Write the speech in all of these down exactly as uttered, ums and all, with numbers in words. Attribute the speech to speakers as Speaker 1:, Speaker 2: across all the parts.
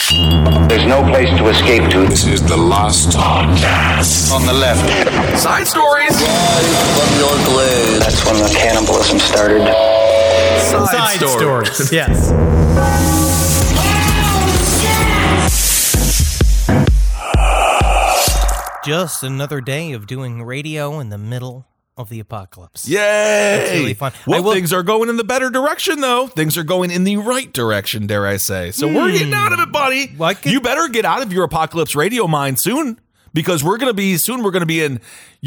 Speaker 1: There's no place to escape to.
Speaker 2: This is the last podcast.
Speaker 1: On the left.
Speaker 3: Side stories.
Speaker 1: From your glade. That's when the cannibalism started.
Speaker 3: Side,
Speaker 4: Side
Speaker 3: stories.
Speaker 4: stories. Yes. Just another day of doing radio in the middle of the apocalypse.
Speaker 3: Yay!
Speaker 4: It's really fun.
Speaker 3: Well,
Speaker 4: I will-
Speaker 3: things are going in the better direction, though. Things are going in the right direction, dare I say. So we're getting out of it, buddy.
Speaker 4: Well, I could-
Speaker 3: You better get out of your apocalypse radio mind soon, because we're going to be, soon we're going to be in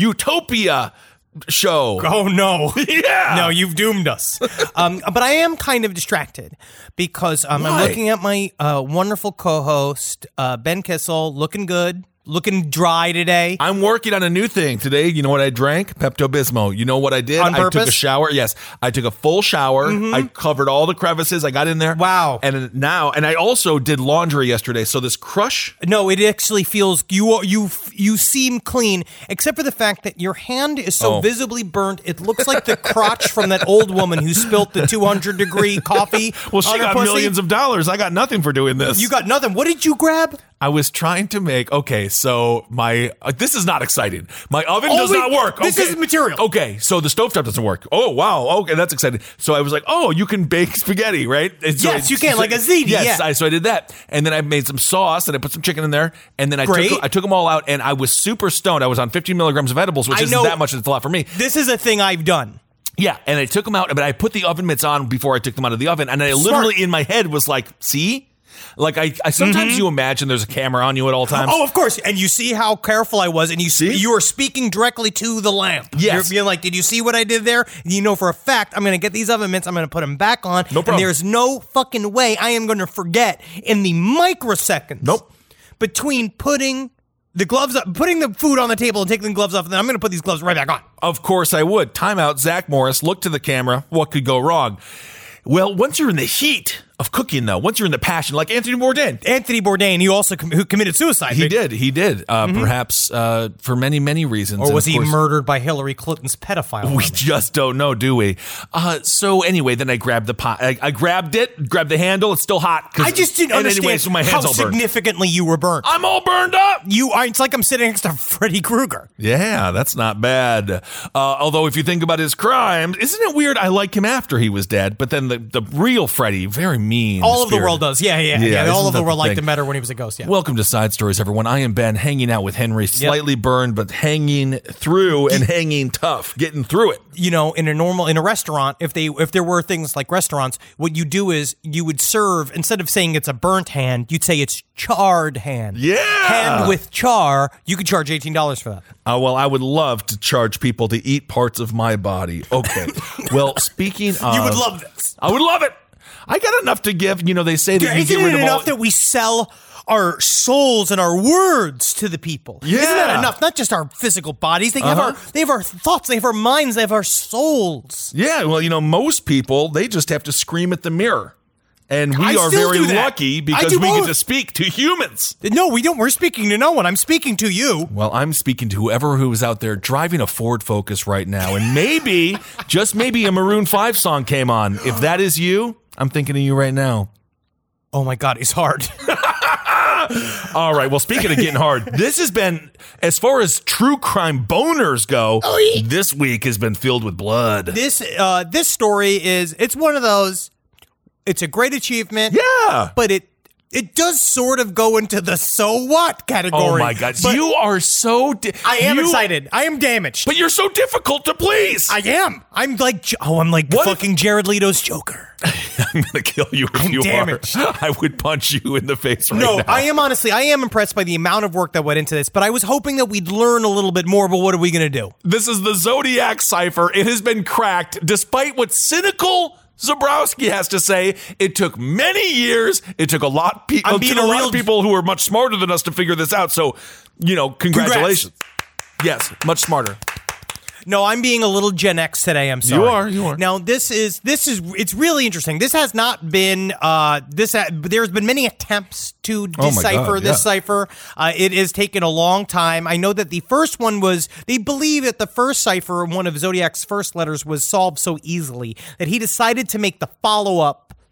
Speaker 3: Utopia show.
Speaker 4: Oh, no.
Speaker 3: Yeah.
Speaker 4: No, you've doomed us. um, but I am kind of distracted because um, I'm
Speaker 3: Why?
Speaker 4: looking at my uh, wonderful co-host, uh, Ben Kissel, looking good, looking dry today.
Speaker 3: I'm working on a new thing today. You know what I drank? Pepto-Bismol. You know what I did?
Speaker 4: On
Speaker 3: I took a
Speaker 4: purpose?
Speaker 3: shower. Yes, I took a full shower. I covered all the crevices. I got in there.
Speaker 4: Wow.
Speaker 3: And now, and I also did laundry yesterday. So this crush.
Speaker 4: No, it actually feels you are- you you seem clean, except for the fact that your hand is so
Speaker 3: Oh.
Speaker 4: visibly burnt. It looks like the crotch from that old woman who spilt the two hundred degree coffee.
Speaker 3: Well, she
Speaker 4: on her
Speaker 3: got
Speaker 4: pussy.
Speaker 3: millions of dollars. I got nothing for doing this.
Speaker 4: You got nothing. What did you grab?
Speaker 3: I was trying to make, okay, so my, uh, this is not exciting. My oven
Speaker 4: Oh,
Speaker 3: does
Speaker 4: wait,
Speaker 3: not work.
Speaker 4: this
Speaker 3: okay.
Speaker 4: is material.
Speaker 3: Okay, so the stovetop doesn't work. Oh, wow. Okay, that's exciting. So I was like, oh, you can bake spaghetti, right? And so
Speaker 4: Yes,
Speaker 3: I-
Speaker 4: you can, like a ziti,
Speaker 3: Yes,
Speaker 4: yeah.
Speaker 3: I, so I did that. And then I made some sauce and I put some chicken in there. And then I
Speaker 4: Great.
Speaker 3: took I took them all out and I was super stoned. I was on fifteen milligrams of edibles, which
Speaker 4: I
Speaker 3: isn't
Speaker 4: know-
Speaker 3: that much. It's a lot for me.
Speaker 4: This is a thing I've done.
Speaker 3: Yeah, and I took them out, but I put the oven mitts on before I took them out of the oven. And I
Speaker 4: Smart.
Speaker 3: literally in my head was like, see? Like I, I sometimes you imagine there's a camera on you at all times.
Speaker 4: Oh, of course. And you see how careful I was, and you see
Speaker 3: See?
Speaker 4: you were speaking directly to the lamp.
Speaker 3: Yes.
Speaker 4: You're being like, did you see what I did there? And you know for a fact, I'm going to get these oven mitts, I'm going to put them back on.
Speaker 3: No problem.
Speaker 4: And there's no fucking way I am going to forget in the microseconds.
Speaker 3: Nope.
Speaker 4: Between putting the gloves up, putting the food on the table and taking the gloves off, and then I'm going to put these gloves right back on.
Speaker 3: Of course I would. Timeout, Zach Morris, look to the camera. What could go wrong? Well, once you're in the heat of cooking, though, once you're in the passion, like Anthony Bourdain.
Speaker 4: Anthony Bourdain, he also com- who committed suicide.
Speaker 3: He
Speaker 4: right?
Speaker 3: did. He did. Uh, Perhaps uh, for many, many reasons.
Speaker 4: Or
Speaker 3: And
Speaker 4: was
Speaker 3: of
Speaker 4: he
Speaker 3: course,
Speaker 4: murdered by Hillary Clinton's pedophile?
Speaker 3: We
Speaker 4: woman?
Speaker 3: just don't know, do we? Uh, so anyway, then I grabbed the pot. I, I grabbed it, grabbed the handle. It's still hot. 'cause-
Speaker 4: I just didn't
Speaker 3: and
Speaker 4: understand
Speaker 3: Anyway, so my
Speaker 4: how
Speaker 3: hands all burned.
Speaker 4: significantly you were burnt.
Speaker 3: I'm all burned up.
Speaker 4: You are. It's like I'm sitting next to Freddy Krueger.
Speaker 3: Yeah, that's not bad. Uh, although, if you think about his crimes, isn't it weird? I like him after he was dead, but then the, the real Freddy, very mean.
Speaker 4: All of the
Speaker 3: spirit.
Speaker 4: world does. Yeah, yeah, yeah.
Speaker 3: Yeah,
Speaker 4: All
Speaker 3: isn't
Speaker 4: of the
Speaker 3: that
Speaker 4: world
Speaker 3: the
Speaker 4: liked
Speaker 3: thing?
Speaker 4: him better when he was a ghost. Yeah.
Speaker 3: Welcome to Side Stories, everyone. I am Ben, hanging out with Henry, slightly burned, but hanging through and hanging tough, getting through it.
Speaker 4: You know, in a normal in a restaurant, if they if there were things like restaurants, what you do is you would serve, instead of saying it's a burnt hand, you'd say it's charred hand.
Speaker 3: Yeah.
Speaker 4: Hand with char. You could charge eighteen dollars for that.
Speaker 3: Uh, well, I would love to charge people to eat parts of my body. Okay. Well, speaking of...
Speaker 4: You would love this.
Speaker 3: I would love it. I got enough to give. You know, they say that you
Speaker 4: Isn't
Speaker 3: get rid
Speaker 4: it
Speaker 3: of
Speaker 4: enough
Speaker 3: all...
Speaker 4: that we sell our souls and our words to the people?
Speaker 3: Yeah.
Speaker 4: Isn't that enough? Not just our physical bodies. They have
Speaker 3: Uh-huh.
Speaker 4: our they have our thoughts, they have our minds, they have our souls.
Speaker 3: Yeah, well, you know, most people, they just have to scream at the mirror. And we
Speaker 4: I
Speaker 3: are
Speaker 4: still
Speaker 3: very
Speaker 4: do that.
Speaker 3: lucky
Speaker 4: I
Speaker 3: because
Speaker 4: do
Speaker 3: we get
Speaker 4: both.
Speaker 3: to speak to humans.
Speaker 4: No, we don't. We're speaking to no one. I'm speaking to you.
Speaker 3: Well, I'm speaking to whoever who is out there driving a Ford Focus right now. And maybe, just maybe, a Maroon five song came on. If that is you, I'm thinking of you right now.
Speaker 4: Oh my God, it's hard.
Speaker 3: All right. Well, speaking of getting hard, this has been, as far as true crime boners go, this week has been filled with blood.
Speaker 4: This uh, this story is it's one of those. It's a great achievement.
Speaker 3: Yeah.
Speaker 4: but it it does sort of go into the so what category.
Speaker 3: Oh my God.
Speaker 4: But
Speaker 3: You are so. Di-
Speaker 4: I am
Speaker 3: you-
Speaker 4: excited. I am damaged.
Speaker 3: But you're so difficult to please.
Speaker 4: I am. I'm like oh, I'm like
Speaker 3: What if-
Speaker 4: fucking Jared Leto's Joker.
Speaker 3: I'm gonna kill you if
Speaker 4: I'm
Speaker 3: you
Speaker 4: damaged.
Speaker 3: are. I would punch you in the face right
Speaker 4: No,
Speaker 3: now.
Speaker 4: I am honestly, I am impressed by the amount of work that went into this, but I was hoping that we'd learn a little bit more, but what are we going to do?
Speaker 3: This is the Zodiac cipher. It has been cracked, despite what cynical Zabrowski has to say. It took many years. It took a lot, pe-
Speaker 4: I'm
Speaker 3: it
Speaker 4: being
Speaker 3: took a
Speaker 4: a
Speaker 3: lot
Speaker 4: real-
Speaker 3: of people who are much smarter than us to figure this out. So, you know, congratulations. Yes, much smarter.
Speaker 4: No, I'm being a little Gen X today. I'm sorry.
Speaker 3: You are, you are.
Speaker 4: Now this is this is it's really interesting. This has not been uh this ha- there's been many attempts to
Speaker 3: Oh my
Speaker 4: decipher
Speaker 3: God,
Speaker 4: this
Speaker 3: yeah.
Speaker 4: cipher. Uh, it has taken a long time. I know that the first one was they believe that the first cipher, one of Zodiac's first letters, was solved so easily that he decided to make the follow up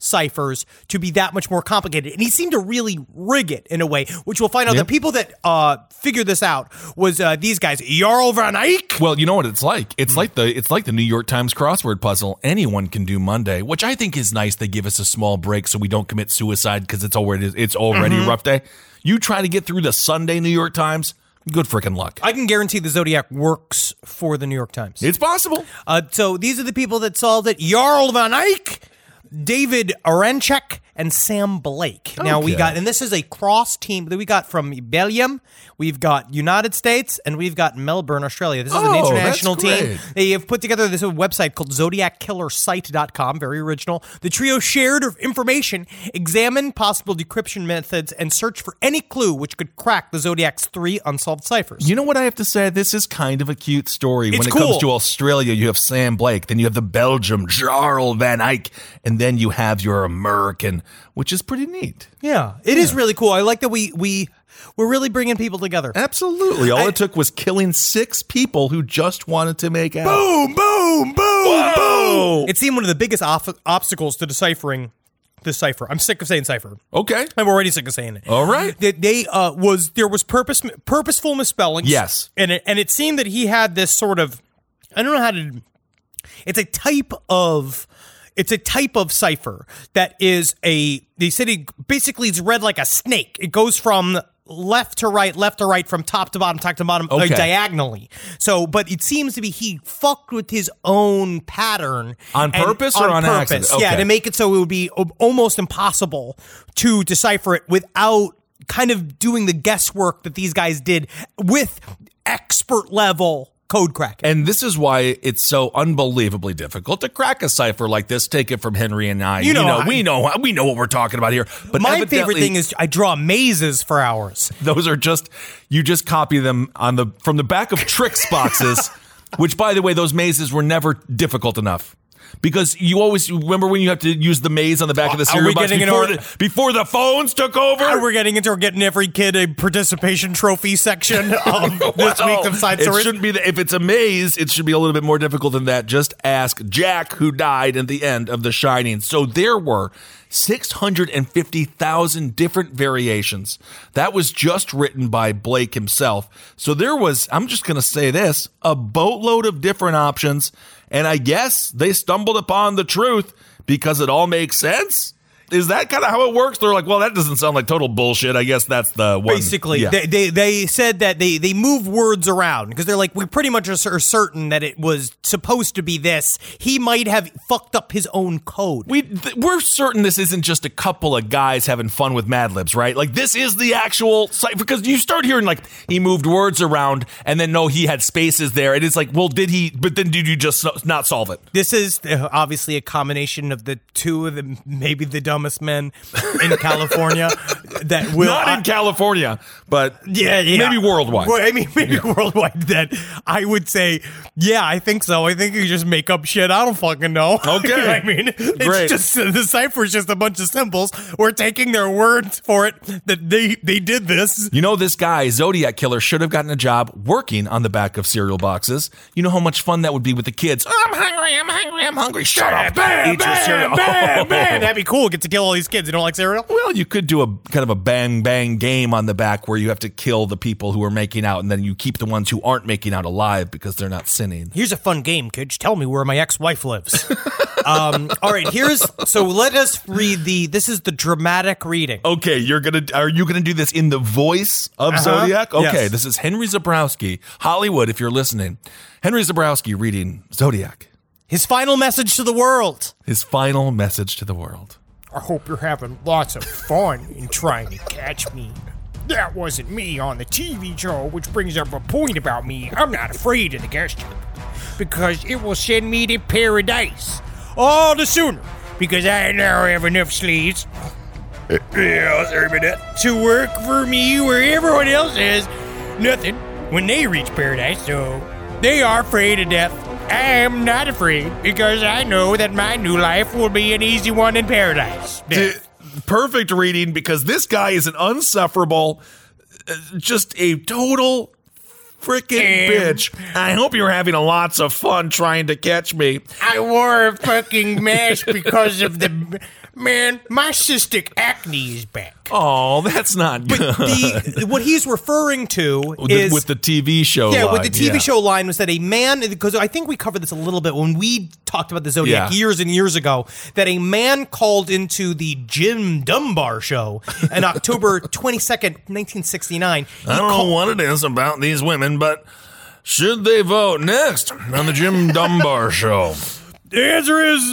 Speaker 4: ciphers to be that much more complicated. And he seemed to really rig it in a way, which we'll find out.
Speaker 3: Yep.
Speaker 4: The people that uh, figured this out was uh, these guys, Jarl van Eyck.
Speaker 3: Well, you know what it's like. It's like the it's like the New York Times crossword puzzle. Anyone can do Monday, which I think is nice. They give us a small break so we don't commit suicide because it's already it's already
Speaker 4: Mm-hmm.
Speaker 3: a rough day. You try to get through the Sunday New York Times. Good freaking luck.
Speaker 4: I can guarantee the Zodiac works for the New York Times.
Speaker 3: It's possible.
Speaker 4: Uh, so these are the people that solved it. Jarl van Eyck, David Aranchek, and Sam Blake. Now we
Speaker 3: Okay.
Speaker 4: got, and this is a cross team that we got from Belgium, we've got United States, and we've got Melbourne, Australia. This is an
Speaker 3: Oh,
Speaker 4: international
Speaker 3: that's
Speaker 4: team.
Speaker 3: great.
Speaker 4: They have put together this website called zodiac killer site dot com, very original. The trio shared information, examined possible decryption methods, and searched for any clue which could crack the Zodiac's three unsolved ciphers.
Speaker 3: You know what I have to say? This is kind of a cute story.
Speaker 4: It's
Speaker 3: when it
Speaker 4: cool.
Speaker 3: comes to Australia, you have Sam Blake, then you have the Belgium, Jarl van Eyck, and then you have your American, which is pretty neat.
Speaker 4: Yeah, it is really cool. I like that we we we're really bringing people together.
Speaker 3: Absolutely. All
Speaker 4: I-
Speaker 3: it took was killing six people who just wanted to make out.
Speaker 4: Boom, boom, boom,
Speaker 3: Whoa!
Speaker 4: boom. It seemed one of the biggest ob- obstacles to deciphering the cipher. I'm sick of saying cipher.
Speaker 3: Okay.
Speaker 4: I'm already sick of saying it.
Speaker 3: All right.
Speaker 4: That they uh, was there was purpose purposeful misspellings.
Speaker 3: Yes.
Speaker 4: and it and it seemed that he had this sort of I don't know how to. It's a type of. It's a type of cipher that is a. They said it basically is read like a snake. It goes from left to right, left to right, from top to bottom, top to bottom,
Speaker 3: Okay.
Speaker 4: uh, diagonally. So, but it seems to be he fucked with his own pattern
Speaker 3: On
Speaker 4: and-
Speaker 3: purpose or on
Speaker 4: purpose.
Speaker 3: accident?
Speaker 4: Yeah,
Speaker 3: Okay.
Speaker 4: to make it so it would be o- almost impossible to decipher it without kind of doing the guesswork that these guys did with expert level code cracking.
Speaker 3: And this is why it's so unbelievably difficult to crack a cipher like this. Take it from Henry and I.
Speaker 4: You know, I-
Speaker 3: we know we know what we're talking about here. But
Speaker 4: My favorite
Speaker 3: evidently,
Speaker 4: thing is I draw mazes for hours.
Speaker 3: those are just you just copy them on the from the back of tricks boxes, which by the way, those mazes were never difficult enough. Because you always remember when you have to use the maze on the back of the
Speaker 4: Are
Speaker 3: cereal
Speaker 4: we
Speaker 3: box
Speaker 4: getting in
Speaker 3: before
Speaker 4: order-
Speaker 3: the, before the phones took over.
Speaker 4: And we're getting into we're getting every kid a participation trophy section of this
Speaker 3: Well,
Speaker 4: week of Side
Speaker 3: it
Speaker 4: Stories.
Speaker 3: shouldn't be the, if it's a maze, it should be a little bit more difficult than that. Just ask Jack, who died at the end of The Shining. So there were six hundred fifty thousand different variations. That was just written by Blake himself. So there was, I'm just going to say this, a boatload of different options. And I guess they stumbled upon the truth because it all makes sense. Is that kind of how it works? They're like, well, that doesn't sound like total bullshit. I guess that's the one.
Speaker 4: Basically,
Speaker 3: Yeah.
Speaker 4: they, they they said that they they move words around because they're like, we pretty much are cer- certain that it was supposed to be this. He might have fucked up his own code.
Speaker 3: We th- we're certain this isn't just a couple of guys having fun with Mad Libs, right? Like this is the actual site because you start hearing like he moved words around and then no, he had spaces there. And it's like, well, did he? But then did you just so- not solve it?
Speaker 4: This is uh, obviously a combination of the two of the maybe the dumbest men in California that will
Speaker 3: Not in
Speaker 4: I-
Speaker 3: California, but
Speaker 4: Yeah, yeah.
Speaker 3: maybe worldwide.
Speaker 4: Well, I mean, maybe worldwide. That I would say, yeah, I think so. I think you just make up shit. I don't fucking know.
Speaker 3: Okay.
Speaker 4: You know what I mean, it's
Speaker 3: Great.
Speaker 4: just the cipher is just a bunch of symbols. We're taking their words for it that they they did this.
Speaker 3: You know, this guy, Zodiac Killer, should have gotten a job working on the back of cereal boxes. You know how much fun that would be with the kids. I'm hungry, I'm hungry, I'm hungry. Shut up.
Speaker 4: Bam,
Speaker 3: Eat your cereal.
Speaker 4: bam, bam, bam. That'd be cool. Get to kill all these kids who don't like cereal.
Speaker 3: Well, you could do a kind of a bang bang game on the back where you have to kill the people who are making out and then you keep the ones who aren't making out alive because they're not sinning.
Speaker 4: Here's a fun game, kids. Tell me where my ex-wife lives. um, all right, here's so let us read the. This is the dramatic reading.
Speaker 3: Okay, you're gonna are you gonna do this in the voice of
Speaker 4: Uh-huh.
Speaker 3: Zodiac? Okay,
Speaker 4: Yes.
Speaker 3: this is Henry Zabrowski, Hollywood, if you're listening. Henry Zabrowski reading Zodiac.
Speaker 4: His final message to the world.
Speaker 3: His final message to the world.
Speaker 5: I hope you're having lots of fun in trying to catch me. That wasn't me on the T V show, which brings up a point about me. I'm not afraid of the gas tube because it will send me to paradise all the sooner because I now have enough slaves. Yeah, sorry about that. To work for me where everyone else has nothing when they reach paradise, so they are afraid of death. I am not afraid because I know that my new life will be an easy one in paradise. Death.
Speaker 3: Perfect reading because this guy is an unsufferable, uh, just a total freaking
Speaker 5: Damn.
Speaker 3: bitch. I hope you're having a lots of fun trying to catch me.
Speaker 5: I wore a fucking mask because of the Man, my cystic acne is back.
Speaker 3: Oh, that's not good.
Speaker 4: But the, what he's referring to
Speaker 3: with,
Speaker 4: is
Speaker 3: the, with the T V show
Speaker 4: yeah,
Speaker 3: line.
Speaker 4: with the T V
Speaker 3: yeah.
Speaker 4: show line was that a man, because I think we covered this a little bit when we talked about the Zodiac
Speaker 3: Yeah.
Speaker 4: years and years ago, that a man called into the Jim Dunbar show on October twenty-second, nineteen sixty-nine.
Speaker 3: I don't know what it is about these women, but should they vote next on the Jim Dunbar show?
Speaker 5: The answer is,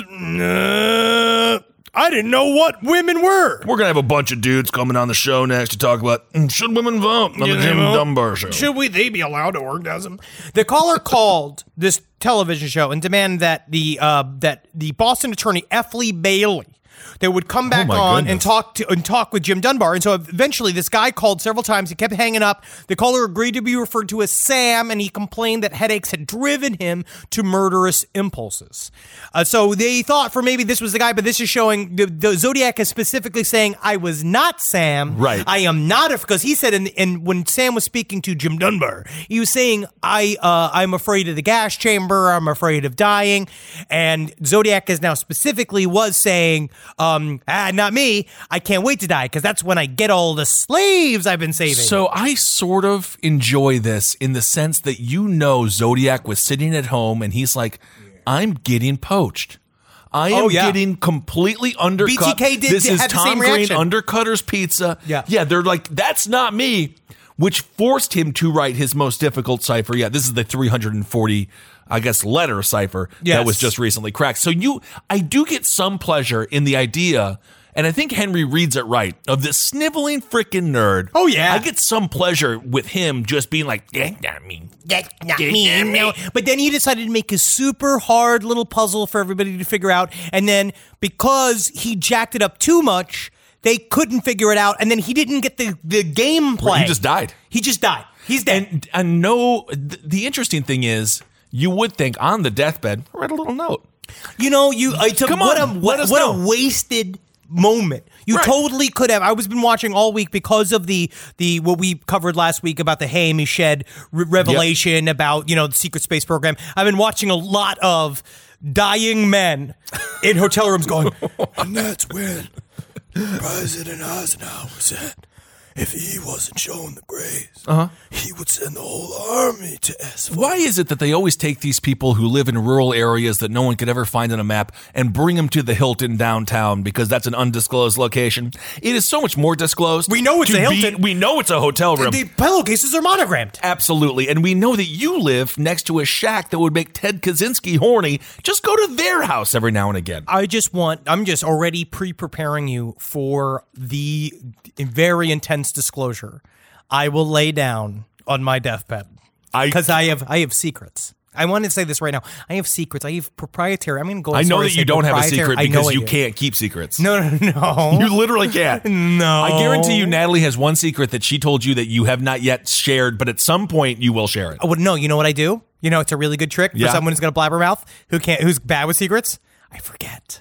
Speaker 5: uh, I didn't know what women were.
Speaker 3: We're going to have a bunch of dudes coming on the show next to talk about mm, should women vote on
Speaker 5: Yeah,
Speaker 3: the
Speaker 5: they
Speaker 3: Jim
Speaker 5: vote.
Speaker 3: Dunbar show.
Speaker 5: Should we? They be allowed to orgasm?
Speaker 4: The caller called this television show and demanded that the uh, that the Boston attorney F. Lee Bailey they would come back
Speaker 3: my
Speaker 4: on
Speaker 3: goodness.
Speaker 4: and talk to and talk with Jim Dunbar. And so eventually this guy called several times. He kept hanging up. The caller agreed to be referred to as Sam, and he complained that headaches had driven him to murderous impulses. Uh, so they thought for maybe this was the guy, but this is showing the, the Zodiac is specifically saying, I was not Sam.
Speaker 3: Right.
Speaker 4: I am not, because he said, in, in when Sam was speaking to Jim Dunbar, he was saying, I, uh, I'm afraid of the gas chamber. I'm afraid of dying. And Zodiac is now specifically was saying, um, ah, not me. I can't wait to die because that's when I get all the slaves I've been saving.
Speaker 3: So I sort of enjoy this in the sense that, you know, Zodiac was sitting at home and he's like, I'm getting poached. I am
Speaker 4: Oh, yeah.
Speaker 3: getting completely undercut.
Speaker 4: B T K did
Speaker 3: this is
Speaker 4: have the
Speaker 3: Tom
Speaker 4: same
Speaker 3: Green,
Speaker 4: reaction.
Speaker 3: Undercutter's Pizza.
Speaker 4: Yeah.
Speaker 3: Yeah, they're like, that's not me, which forced him to write his most difficult cipher. Yeah, this is the three hundred forty, I guess, letter cipher
Speaker 4: Yes.
Speaker 3: that was just recently cracked. So you, I do get some pleasure in the idea, and I think Henry reads it right, of this sniveling freaking nerd.
Speaker 4: Oh, yeah.
Speaker 3: I get some pleasure with him just being like, that's not me.
Speaker 4: That's not me. No. But then he decided to make a super hard little puzzle for everybody to figure out. And then because he jacked it up too much, they couldn't figure it out. And then he didn't get the, the gameplay.
Speaker 3: He just died.
Speaker 4: He just died. He's dead.
Speaker 3: And, and no, th- the interesting thing is, you would think on the deathbed, write a little note.
Speaker 4: You know, you uh, to,
Speaker 3: Come
Speaker 4: what
Speaker 3: on,
Speaker 4: a
Speaker 3: let us
Speaker 4: what
Speaker 3: know.
Speaker 4: a wasted moment. You
Speaker 3: Right.
Speaker 4: totally could have. I was been watching all week because of the the what we covered last week about the Hayami Shed re- revelation about, you know, the secret space program. I've been watching a lot of dying men in hotel rooms going,
Speaker 5: And that's when President Eisenhower said, if he wasn't shown the graves, uh-huh. he would send the whole army to asphalt.
Speaker 3: Why is it that they always take these people who live in rural areas that no one could ever find on a map and bring them to the Hilton downtown because that's an undisclosed location? It is so much more disclosed.
Speaker 4: We know it's
Speaker 3: to
Speaker 4: a
Speaker 3: be-
Speaker 4: Hilton.
Speaker 3: we know it's a hotel room.
Speaker 4: the pillowcases are monogrammed.
Speaker 3: Absolutely. And we know that you live next to a shack that would make Ted Kaczynski horny. Just go to their house every now and again.
Speaker 4: I just want, I'm just already pre-preparing you for the very intense disclosure. I will lay down on my deathbed
Speaker 3: I-
Speaker 4: because I have, I have secrets. I want to say this right now. I have secrets. I have proprietary. I'm going to go.
Speaker 3: I
Speaker 4: as
Speaker 3: know
Speaker 4: far
Speaker 3: that
Speaker 4: as
Speaker 3: you
Speaker 4: say
Speaker 3: don't have a
Speaker 4: proprietary.
Speaker 3: secret
Speaker 4: I know
Speaker 3: because
Speaker 4: I
Speaker 3: you
Speaker 4: do.
Speaker 3: can't keep secrets.
Speaker 4: No, no, no.
Speaker 3: You literally can't.
Speaker 4: No.
Speaker 3: I guarantee you Natalie has one secret that she told you that you have not yet shared, but at some point you will share it.
Speaker 4: Oh, well, no. You know what I do? You know, it's a really good trick for
Speaker 3: Yeah.
Speaker 4: someone who's got a blabbermouth who can't, who's bad with secrets. I forget.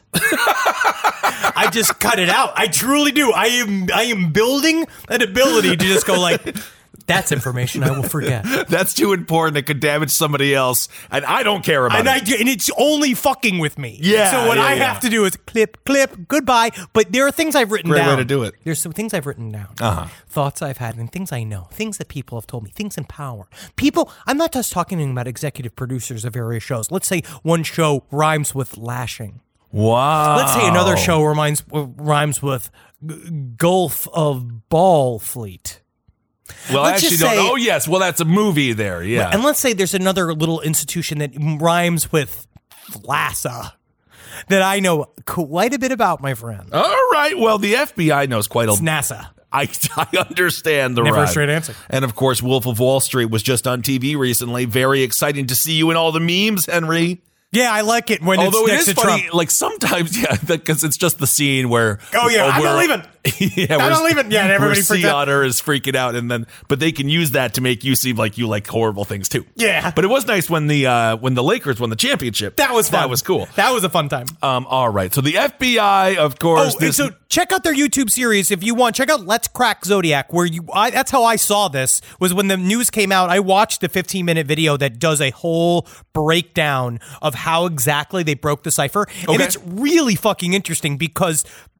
Speaker 4: I just cut it out. I truly do. I am. I am building an ability to just go like, that's information I will forget.
Speaker 3: That's too important. It could damage somebody else, and I don't care about
Speaker 4: And I
Speaker 3: it.
Speaker 4: do, and it's only fucking with me.
Speaker 3: Yeah,
Speaker 4: So what
Speaker 3: yeah,
Speaker 4: I
Speaker 3: yeah.
Speaker 4: have to do is clip, clip, goodbye. But there are things I've written
Speaker 3: Great way
Speaker 4: down.
Speaker 3: to do it.
Speaker 4: There's some things I've written down.
Speaker 3: Uh-huh.
Speaker 4: Thoughts I've had and things I know. Things that people have told me. Things in power. People. I'm not just talking about executive producers of various shows. Let's say one show rhymes with lashing.
Speaker 3: Wow.
Speaker 4: Let's say another show reminds, rhymes with g- Gulf of Ball Fleet.
Speaker 3: Well,
Speaker 4: let's
Speaker 3: actually,
Speaker 4: just
Speaker 3: don't.
Speaker 4: say-
Speaker 3: Oh, yes. Well, that's a movie there. Yeah.
Speaker 4: And let's say there's another little institution that rhymes with FLASA that I know quite a bit about, my friend.
Speaker 3: All right. Well, the F B I knows quite a.
Speaker 4: It's NASA.
Speaker 3: I, I understand the
Speaker 4: Never a
Speaker 3: rhyme.
Speaker 4: straight answer.
Speaker 3: And of course, Wolf of Wall Street was just on T V recently. Very exciting to see you in all the memes, Henry.
Speaker 4: Yeah, I like it when
Speaker 3: Although
Speaker 4: it's
Speaker 3: it
Speaker 4: next
Speaker 3: is
Speaker 4: to
Speaker 3: funny,
Speaker 4: Trump.
Speaker 3: like sometimes, yeah, because it's just the scene where.
Speaker 4: Oh, yeah, I'm not
Speaker 3: where-
Speaker 4: leaving.
Speaker 3: yeah,
Speaker 4: I'm
Speaker 3: where-
Speaker 4: not leaving. Yeah, and everybody
Speaker 3: where
Speaker 4: freaked
Speaker 3: Sea
Speaker 4: out.
Speaker 3: Otter is freaking out, and then but they can use that to make you seem like you like horrible things too.
Speaker 4: Yeah.
Speaker 3: but it was nice when the uh, when the Lakers won the championship.
Speaker 4: That was fun.
Speaker 3: That was cool.
Speaker 4: That was a fun time.
Speaker 3: Um, all right, so the F B I, of
Speaker 4: Oh,
Speaker 3: course,
Speaker 4: and
Speaker 3: this.
Speaker 4: so check out their YouTube series if you want. Check out Let's Crack Zodiac, where you. I, that's how I saw this. Was when the news came out. I watched the fifteen minute video that does a whole breakdown of how exactly they broke the cipher, and
Speaker 3: Okay.
Speaker 4: it's really fucking interesting because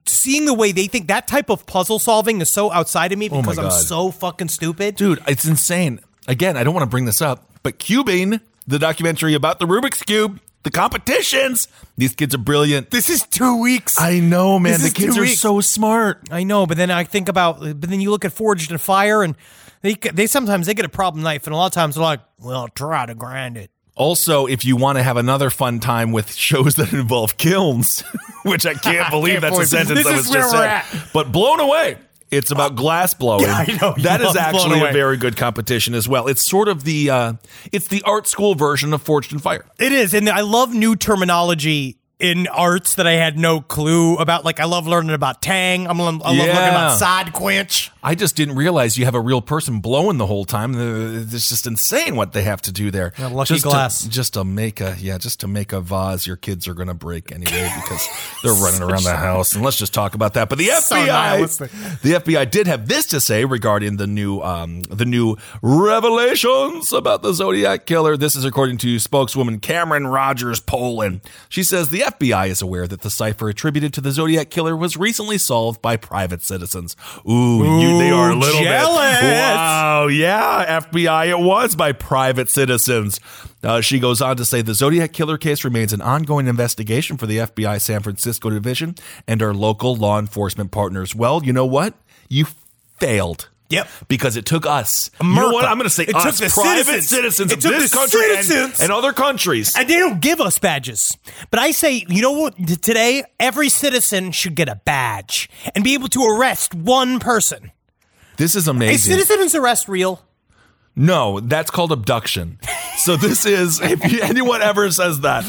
Speaker 4: seeing the way they think, that type of puzzle solving is so outside of me
Speaker 3: my
Speaker 4: because I'm
Speaker 3: God.
Speaker 4: so fucking stupid.
Speaker 3: Dude, it's insane. Again, I don't want to bring this up, but Cubing, the documentary about the Rubik's Cube, the competitions, these kids are brilliant.
Speaker 4: This is two weeks.
Speaker 3: I know, man.
Speaker 4: This
Speaker 3: The
Speaker 4: is
Speaker 3: kids
Speaker 4: two
Speaker 3: are
Speaker 4: weeks.
Speaker 3: so smart.
Speaker 4: I know, but then I think about, but then you look at Forged in Fire, and they they sometimes they get a problem knife, and a lot of times they're like, well, try to grind it.
Speaker 3: Also, if you want to have another fun time with shows that involve kilns, which I can't believe that's a
Speaker 4: believe-
Speaker 3: sentence
Speaker 4: this
Speaker 3: I
Speaker 4: is
Speaker 3: was
Speaker 4: where
Speaker 3: just
Speaker 4: we're
Speaker 3: saying.
Speaker 4: at.
Speaker 3: But Blown Away. It's about glass blowing.
Speaker 4: Yeah, I know. You
Speaker 3: That
Speaker 4: love
Speaker 3: is
Speaker 4: Blown
Speaker 3: actually
Speaker 4: Away.
Speaker 3: a very good competition as well. It's sort of the uh, it's the art school version of Forged in Fire.
Speaker 4: It is, and I love new terminology in arts that I had no clue about. Like, I love learning about tang. I'm, I love learning
Speaker 3: Yeah.
Speaker 4: about side quench.
Speaker 3: I just didn't realize you have a real person blowing the whole time. Uh, It's just insane what they have to do there.
Speaker 4: Yeah, lucky
Speaker 3: just
Speaker 4: glass.
Speaker 3: To, just to make a yeah, just to make a vase your kids are going to break anyway because they're running around the house. And let's just talk about that. But the
Speaker 4: So
Speaker 3: F B I,
Speaker 4: nihilistic.
Speaker 3: the F B I did have this to say regarding the new um, the new revelations about the Zodiac killer. This is according to spokeswoman Cameron Rogers Poland. She says the F B I is aware that the cipher attributed to the Zodiac killer was recently solved by private citizens. Ooh, you, they are a little
Speaker 4: jealous.
Speaker 3: bit. Wow, yeah, F B I, it was by private citizens. Uh, she goes on to say the Zodiac killer case remains an ongoing investigation for the F B I San Francisco division and our local law enforcement partners. Well, you know what? You failed.
Speaker 4: Yep.
Speaker 3: Because it took us. You know
Speaker 4: America.
Speaker 3: what? I'm going to say
Speaker 4: It
Speaker 3: us,
Speaker 4: took the
Speaker 3: private
Speaker 4: citizens.
Speaker 3: citizens,
Speaker 4: It
Speaker 3: of
Speaker 4: took
Speaker 3: this
Speaker 4: the
Speaker 3: country and,
Speaker 4: citizens.
Speaker 3: and other countries.
Speaker 4: And they don't give us badges. But I say, you know what? T- Today, every citizen should get a badge and be able to arrest one person.
Speaker 3: This is
Speaker 4: Is
Speaker 3: amazing.
Speaker 4: citizen's arrest real?
Speaker 3: No, that's called abduction. So this is, if you, anyone ever says that,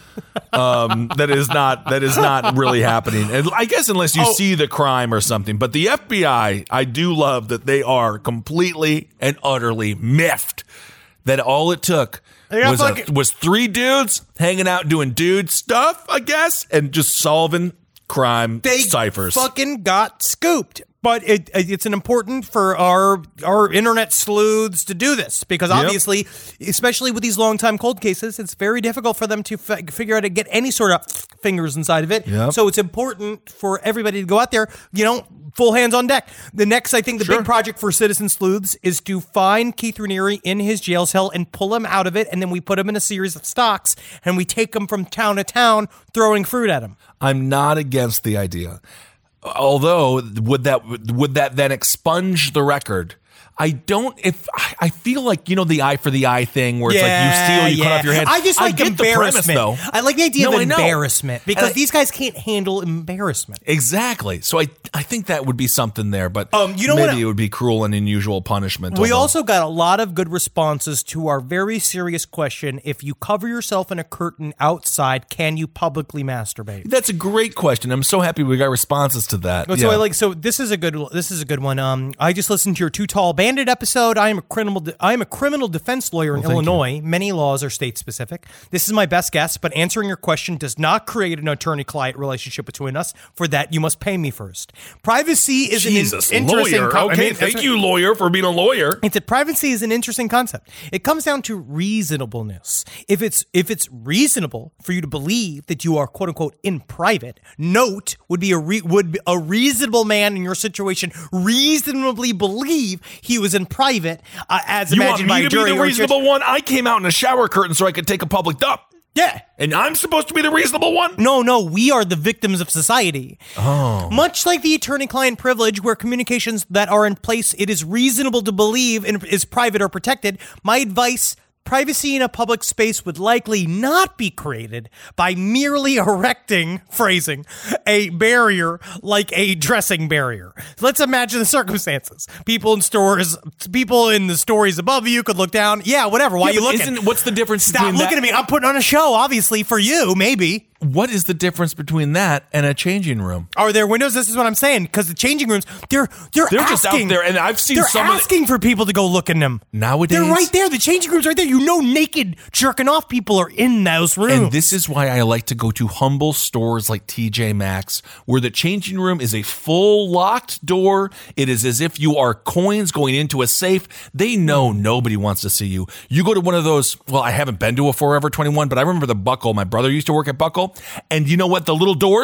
Speaker 3: um, that is not that is not really happening. And I guess unless you
Speaker 4: Oh.
Speaker 3: see the crime or something. But the F B I, I do love that they are completely and utterly miffed that all it took
Speaker 4: Yeah,
Speaker 3: was a,
Speaker 4: fuck it.
Speaker 3: was three dudes hanging out doing dude stuff, I guess, and just solving crime
Speaker 4: They
Speaker 3: ciphers.
Speaker 4: fucking got scooped. But it, it's an important for our our internet sleuths to do this because
Speaker 3: Yep.
Speaker 4: obviously, especially with these long time cold cases, it's very difficult for them to f- figure out how to get any sort of fingers inside of it.
Speaker 3: Yep.
Speaker 4: So it's important for everybody to go out there, you know, full hands on deck. The next, I think, the
Speaker 3: Sure.
Speaker 4: big project for Citizen Sleuths is to find Keith Raniere in his jail cell and pull him out of it, and then we put him in a series of stocks and we take him from town to town throwing fruit at him.
Speaker 3: I'm not against the idea. Although, would that would that then expunge the record? I don't. If I feel like, you know, the eye for the eye thing, where it's like you steal, you cut off your hand.
Speaker 4: I just like
Speaker 3: get the premise,
Speaker 4: embarrassment.
Speaker 3: though.
Speaker 4: I like the idea
Speaker 3: No,
Speaker 4: of
Speaker 3: I know.
Speaker 4: embarrassment because
Speaker 3: And I-
Speaker 4: these guys can't handle embarrassment.
Speaker 3: Exactly. So I I think that would be something there, but
Speaker 4: Um, you know
Speaker 3: maybe
Speaker 4: what I-
Speaker 3: it would be cruel and unusual punishment.
Speaker 4: We
Speaker 3: although-
Speaker 4: also got a lot of good responses to our very serious question: if you cover yourself in a curtain outside, can you publicly masturbate?
Speaker 3: That's a great question. I'm so happy we got responses to that.
Speaker 4: So
Speaker 3: Yeah.
Speaker 4: I like. So this is a good. This is a good one. Um, I just listened to your Too Tall Bandit episode. I am a criminal. De- I am a criminal defense lawyer in
Speaker 3: Well, thank
Speaker 4: Illinois. Many laws are state specific. This is my best guess, but answering your question does not create an attorney-client relationship between us. For that, you must pay me first. Privacy is
Speaker 3: Jesus,
Speaker 4: an in- interesting.
Speaker 3: lawyer.
Speaker 4: co- I
Speaker 3: Okay,
Speaker 4: mean,
Speaker 3: thank
Speaker 4: that's-
Speaker 3: you, lawyer, for being a lawyer.
Speaker 4: It's a privacy is an interesting concept. It comes down to reasonableness. If it's if it's reasonable for you to believe that you are quote unquote in private, note would be a re, would be a reasonable man in your situation reasonably believe he was in private uh, as
Speaker 3: You want
Speaker 4: imagined by
Speaker 3: me
Speaker 4: a
Speaker 3: to be
Speaker 4: jury
Speaker 3: the
Speaker 4: or a
Speaker 3: reasonable
Speaker 4: judge.
Speaker 3: one? I came out in a shower curtain so I could take a public dump.
Speaker 4: Yeah.
Speaker 3: And I'm supposed to be the reasonable one?
Speaker 4: No, no, we are the victims of society.
Speaker 3: Oh.
Speaker 4: Much like the attorney-client privilege, where communications that are in place, it is reasonable to believe and is private or protected. My advice: privacy in a public space would likely not be created by merely erecting, phrasing, a barrier like a dressing barrier. Let's imagine the circumstances. People in stores, people in the stories above you could look down. Yeah, whatever. Why
Speaker 3: Yeah,
Speaker 4: are you
Speaker 3: but
Speaker 4: looking?
Speaker 3: isn't- what's the difference
Speaker 4: Stop
Speaker 3: between
Speaker 4: looking
Speaker 3: that-
Speaker 4: at me. I'm putting on a show, obviously, for you, maybe.
Speaker 3: What is the difference between that and a changing room?
Speaker 4: Are there windows? This is what I'm saying. Because the changing rooms, they're they're
Speaker 3: They're
Speaker 4: asking,
Speaker 3: just out there, and I've seen
Speaker 4: they're
Speaker 3: some of the-
Speaker 4: asking for people to go look in them.
Speaker 3: Nowadays-
Speaker 4: they're right there. The changing rooms right there. You know, naked jerking off people are in those rooms.
Speaker 3: And this is why I like to go to humble stores like T J Maxx, where the changing room is a full locked door. It is as if you are coins going into a safe. They know nobody wants to see you. You go to one of those, well, I haven't been to a Forever twenty-one, but I remember the Buckle. My brother used to work at Buckle. And you know what? The little doors,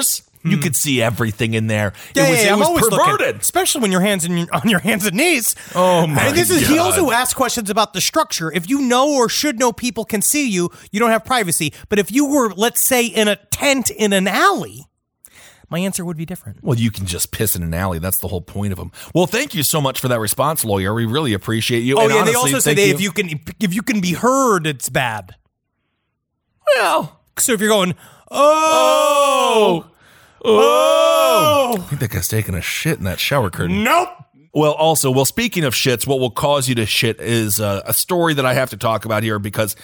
Speaker 3: You could see everything in there.
Speaker 4: Yeah,
Speaker 3: it was,
Speaker 4: yeah,
Speaker 3: it
Speaker 4: I'm
Speaker 3: was
Speaker 4: always
Speaker 3: perverted.
Speaker 4: looking, especially when your hands in your, on your hands and knees.
Speaker 3: Oh, my
Speaker 4: and this is, He
Speaker 3: God.
Speaker 4: also asks questions about the structure. If you know or should know people can see you, you don't have privacy. But if you were, let's say, in a tent in an alley, my answer would be different.
Speaker 3: Well, you can just piss in an alley. That's the whole point of them. Well, thank you so much for that response, lawyer. We really appreciate you.
Speaker 4: Oh,
Speaker 3: and
Speaker 4: yeah,
Speaker 3: honestly,
Speaker 4: they also say
Speaker 3: thank
Speaker 4: that
Speaker 3: you.
Speaker 4: if you can if you can be heard, it's bad.
Speaker 3: Well,
Speaker 4: So if you're going, oh,
Speaker 3: oh, I think that guy's taking a shit in that shower curtain.
Speaker 4: nope.
Speaker 3: Well, also, well, speaking of shits, what will cause you to shit is uh, a story that I have to talk about here because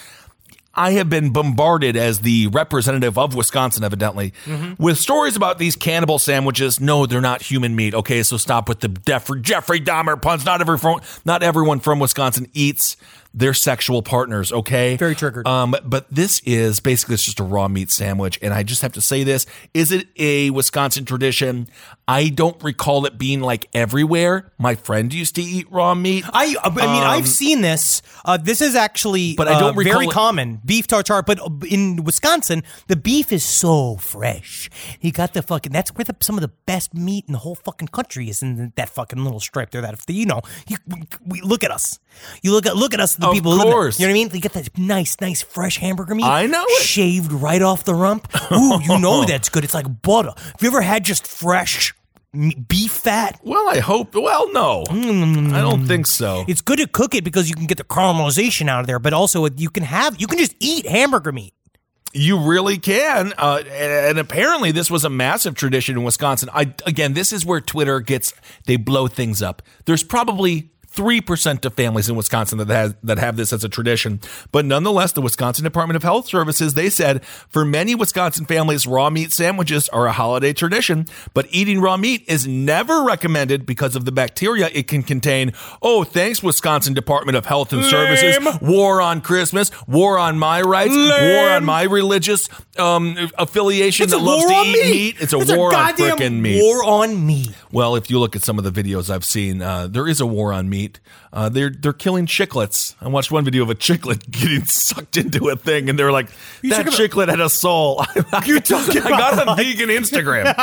Speaker 3: I have been bombarded as the representative of Wisconsin, evidently, mm-hmm. with stories about these cannibal sandwiches. No, they're not human meat. Okay, so stop with the Def- Jeffrey Dahmer puns. Not every from, not everyone from Wisconsin eats their sexual partners. Okay,
Speaker 4: Very triggered.
Speaker 3: Um, but this is basically it's just a raw meat sandwich, and I just have to say this: is it a Wisconsin tradition? I don't recall it being like everywhere. My friend used to eat raw meat.
Speaker 4: I I mean,
Speaker 3: Um,
Speaker 4: I've seen this. Uh, this is actually
Speaker 3: But I don't
Speaker 4: uh,
Speaker 3: recall
Speaker 4: very
Speaker 3: it-
Speaker 4: common. Beef tartare, but in Wisconsin, the beef is so fresh. You got the fucking, that's where the, some of the best meat in the whole fucking country is in that fucking little strip there. That, you know, you, we, we, look at us. You look at look at us, the
Speaker 3: Of
Speaker 4: people who live there.
Speaker 3: course.
Speaker 4: You know what I mean? You get that nice, nice, fresh hamburger meat.
Speaker 3: I know it.
Speaker 4: Shaved right off the rump. Ooh, you know that's good. It's like butter. Have you ever had just fresh m- beef fat?
Speaker 3: Well, I hope. Well, no,
Speaker 4: Mm.
Speaker 3: I don't think so.
Speaker 4: It's good to cook it because you can get the caramelization out of there, but also you can have you can just eat hamburger meat.
Speaker 3: You really can. Uh, and apparently this was a massive tradition in Wisconsin. I, again, this is where Twitter gets, they blow things up. There's probably three percent of families in Wisconsin that has, that have this as a tradition. But nonetheless, the Wisconsin Department of Health Services, they said for many Wisconsin families, raw meat sandwiches are a holiday tradition, but eating raw meat is never recommended because of the bacteria it can contain. Oh, thanks, Wisconsin Department of Health and Services.
Speaker 4: Lame.
Speaker 3: War on Christmas, war on my rights,
Speaker 4: Lame.
Speaker 3: war on my religious um, affiliation
Speaker 4: It's a
Speaker 3: that loves
Speaker 4: war
Speaker 3: to
Speaker 4: on
Speaker 3: eat
Speaker 4: meat.
Speaker 3: meat. It's a
Speaker 4: It's
Speaker 3: war on
Speaker 4: goddamn
Speaker 3: frickin' meat.
Speaker 4: War on meat.
Speaker 3: Well, if you look at some of the videos I've seen, uh, there is a war on meat. Uh, they're they're killing chiclets. I watched one video of a chiclet getting sucked into a thing, and they're like, that
Speaker 4: talking
Speaker 3: chiclet had a soul.
Speaker 4: You're talking
Speaker 3: I got it
Speaker 4: about-
Speaker 3: on vegan Instagram.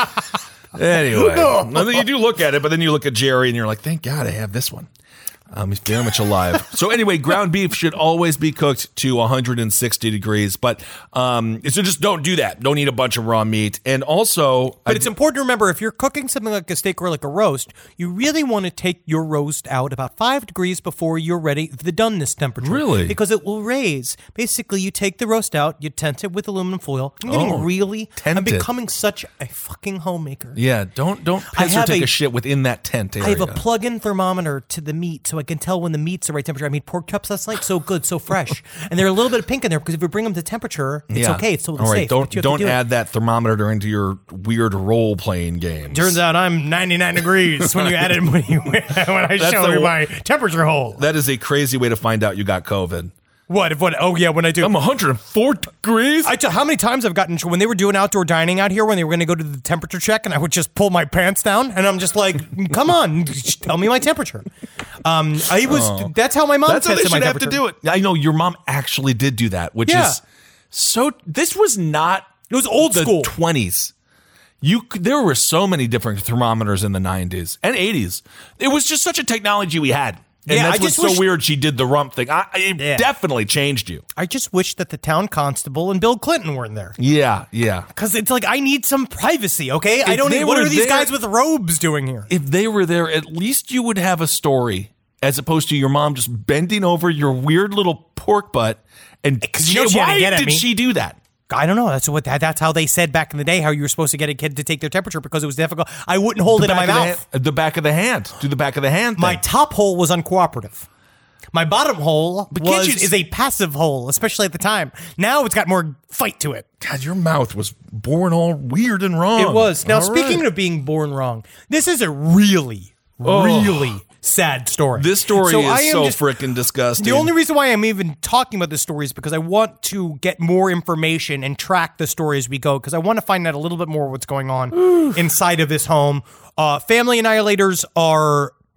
Speaker 3: Anyway, I think you do look at it, but then you look at Jerry, and you're like, thank God I have this one. Um, he's very much alive. So anyway, ground beef should always be cooked to one hundred sixty degrees, but um, so just don't do that. Don't eat a bunch of raw meat. And also,
Speaker 4: But
Speaker 3: I-
Speaker 4: it's important to remember if you're cooking something like a steak or like a roast, you really want to take your roast out about five degrees before you're ready for the doneness temperature.
Speaker 3: Really?
Speaker 4: Because it will raise. Basically, you take the roast out, you tent it with aluminum foil. I'm getting
Speaker 3: Oh,
Speaker 4: really,
Speaker 3: tent
Speaker 4: I'm
Speaker 3: it.
Speaker 4: becoming such a fucking homemaker.
Speaker 3: yeah, don't don't
Speaker 4: I
Speaker 3: piss or
Speaker 4: have
Speaker 3: take a,
Speaker 4: a-
Speaker 3: shit within that tent area.
Speaker 4: I have a plug-in thermometer to the meat, so I can tell when the meat's the right temperature. I made pork chops last night, so good, so fresh, and they're a little bit of pink in there because if you bring them to temperature, it's
Speaker 3: Yeah.
Speaker 4: okay. It's totally
Speaker 3: All right,
Speaker 4: safe.
Speaker 3: don't
Speaker 4: but you have
Speaker 3: don't
Speaker 4: to do it.
Speaker 3: add that thermometer into your weird role playing games.
Speaker 4: Turns out I'm ninety-nine degrees when you add it when you when I
Speaker 3: That's
Speaker 4: show
Speaker 3: the
Speaker 4: you
Speaker 3: one-
Speaker 4: my temperature hole.
Speaker 3: that is a crazy way to find out you got COVID.
Speaker 4: What? If what? Oh yeah, when I do.
Speaker 3: I'm one hundred four degrees.
Speaker 4: I tell how many times I've gotten when they were doing outdoor dining out here when they were going to go to the temperature check and I would just pull my pants down and I'm just like, come on, just tell me my temperature. Um, I was that's how my mom
Speaker 3: That's how they
Speaker 4: tested my
Speaker 3: should have
Speaker 4: temperature.
Speaker 3: to do it. I know your mom actually did do that, which
Speaker 4: Yeah.
Speaker 3: is so. This was not.
Speaker 4: It was old
Speaker 3: the
Speaker 4: school.
Speaker 3: twenties. You could- there were so many different thermometers in the nineties and eighties. It was just such a technology we had. And
Speaker 4: Yeah,
Speaker 3: that's
Speaker 4: I
Speaker 3: what's
Speaker 4: just
Speaker 3: so
Speaker 4: wish-
Speaker 3: weird. She did the rump thing. I, it
Speaker 4: Yeah.
Speaker 3: definitely changed you.
Speaker 4: I just wish that the town constable and Bill Clinton weren't there.
Speaker 3: Yeah, yeah.
Speaker 4: Because it's like, I need some privacy, okay? I
Speaker 3: If
Speaker 4: don't
Speaker 3: they
Speaker 4: need, what
Speaker 3: were
Speaker 4: are these
Speaker 3: there-
Speaker 4: guys with robes doing here?
Speaker 3: If they were there, at least you would have a story as opposed to your mom just bending over your weird little pork butt. And
Speaker 4: 'Cause you know she had to
Speaker 3: why
Speaker 4: get at
Speaker 3: did
Speaker 4: me.
Speaker 3: she do that?
Speaker 4: I don't know. That's what that, that's how they said back in the day how you were supposed to get a kid to take their temperature because it was difficult. I wouldn't hold it in my
Speaker 3: Back of the
Speaker 4: mouth.
Speaker 3: hand- the back of the hand. Do the back of the hand thing.
Speaker 4: My top hole was uncooperative. My bottom hole
Speaker 3: But can't
Speaker 4: was
Speaker 3: you just-
Speaker 4: is a passive hole, especially at the time. Now it's got more fight to it.
Speaker 3: God, your mouth was born all weird and wrong.
Speaker 4: It was. Now,
Speaker 3: All
Speaker 4: speaking
Speaker 3: right.
Speaker 4: of being born wrong, this is a really, really sad story.
Speaker 3: This story
Speaker 4: So I
Speaker 3: is
Speaker 4: am
Speaker 3: so
Speaker 4: just-
Speaker 3: freaking disgusting.
Speaker 4: The only reason why I'm even talking about this story is because I want to get more information and track the story as we go because I want to find out a little bit more what's going on inside of this home. Uh, family annihilators are,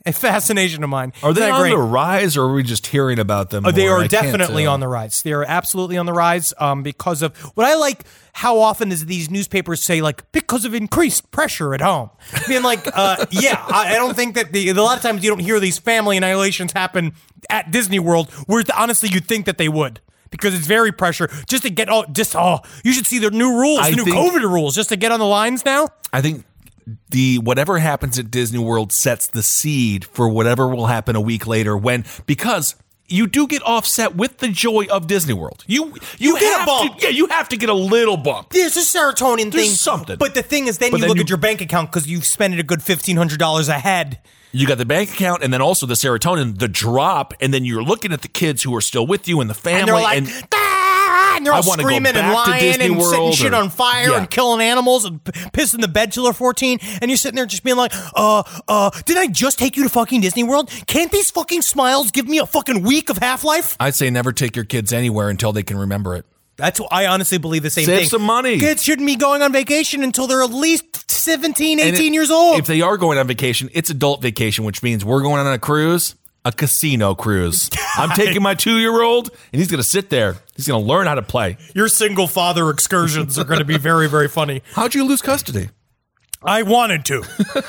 Speaker 4: a fascination of mine.
Speaker 3: Are they
Speaker 4: Isn't that
Speaker 3: on
Speaker 4: great?
Speaker 3: the rise, or are we just hearing about them?
Speaker 4: Oh, they
Speaker 3: more?
Speaker 4: are
Speaker 3: I can't
Speaker 4: definitely
Speaker 3: tell.
Speaker 4: on the rise. They are absolutely on the rise um, because of what I like. How often is these newspapers say like because of increased pressure at home? Being like, uh, yeah, I, I don't think that the, a lot of times you don't hear these family annihilations happen at Disney World, where honestly you'd think that they would. Because it's very pressure just to get all just oh you should see the new rules,
Speaker 3: I
Speaker 4: the new
Speaker 3: think-
Speaker 4: COVID rules, just to get on the lines now.
Speaker 3: I think the whatever happens at Disney World sets the seed for whatever will happen a week later when because you do get offset with the joy of Disney World. You you,
Speaker 4: You get a
Speaker 3: have
Speaker 4: bump.
Speaker 3: to yeah, you have to get a little bump.
Speaker 4: There's a serotonin
Speaker 3: There's
Speaker 4: thing,
Speaker 3: something.
Speaker 4: But the thing is, then
Speaker 3: But
Speaker 4: you
Speaker 3: then
Speaker 4: look
Speaker 3: you-
Speaker 4: at your bank account because you've spent it a good fifteen hundred dollars ahead.
Speaker 3: You got the bank account and then also the serotonin, the drop, and then you're looking at the kids who are still with you and the family.
Speaker 4: And they're like,
Speaker 3: and
Speaker 4: "Ah!" and they're all
Speaker 3: I wanna go
Speaker 4: screaming and
Speaker 3: back to
Speaker 4: lying
Speaker 3: Disney
Speaker 4: and setting
Speaker 3: World
Speaker 4: shit
Speaker 3: or-
Speaker 4: on fire
Speaker 3: Yeah.
Speaker 4: and killing animals and p- pissing the bed till they're fourteen. And you're sitting there just being like, uh, uh, did I just take you to fucking Disney World? Can't these fucking smiles give me a fucking week of Half-Life?
Speaker 3: I'd say never take your kids anywhere until they can remember it.
Speaker 4: That's what I honestly believe the same
Speaker 3: Save
Speaker 4: thing.
Speaker 3: some money.
Speaker 4: Kids shouldn't be going on vacation until they're at least seventeen,
Speaker 3: And
Speaker 4: eighteen
Speaker 3: it-
Speaker 4: years old.
Speaker 3: If they are going on vacation, it's adult vacation, which means we're going on a cruise, a casino cruise. I'm taking my two-year-old, and he's going to sit there. He's going to learn how to play.
Speaker 4: Your single father excursions are going to be very, very funny.
Speaker 3: How'd you lose custody?
Speaker 4: I wanted to.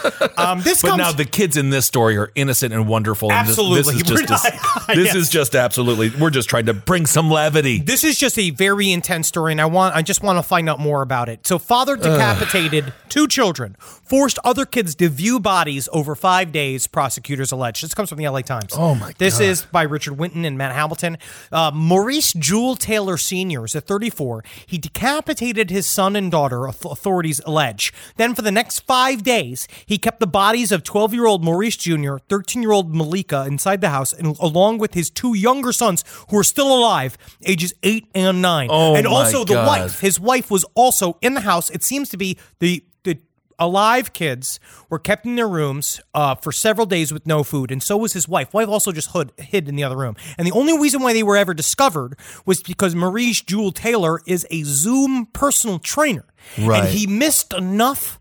Speaker 4: Um, this
Speaker 3: But
Speaker 4: comes
Speaker 3: now the kids in this story are innocent and wonderful. And this-
Speaker 4: Absolutely.
Speaker 3: This,
Speaker 4: We're
Speaker 3: is just
Speaker 4: not-
Speaker 3: this
Speaker 4: yes.
Speaker 3: is just absolutely. We're just trying to bring some levity.
Speaker 4: This is just a very intense story, and I want I just want to find out more about it. So, father decapitated two children, forced other kids to view bodies over five days. Prosecutors allege. This comes from the L A Times.
Speaker 3: Oh, my
Speaker 4: This
Speaker 3: God.
Speaker 4: is by Richard Winton and Matt Hamilton. Uh, Maurice Jewel Taylor Senior is at thirty-four. He decapitated his son and daughter. Authorities allege. Then, for the next five days, he kept the bodies of twelve-year-old Maurice Junior, thirteen-year-old Malika inside the house, and along with his two younger sons who are still alive, ages eight and nine.
Speaker 3: Oh,
Speaker 4: and
Speaker 3: my
Speaker 4: also the
Speaker 3: God.
Speaker 4: wife. His wife was also in the house. It seems to be the the alive kids were kept in their rooms uh, for several days with no food, and so was his wife. Wife also just hid, hid in the other room. And the only reason why they were ever discovered was because Maurice Jewel Taylor is a Zoom personal trainer,
Speaker 3: Right.
Speaker 4: and he missed enough.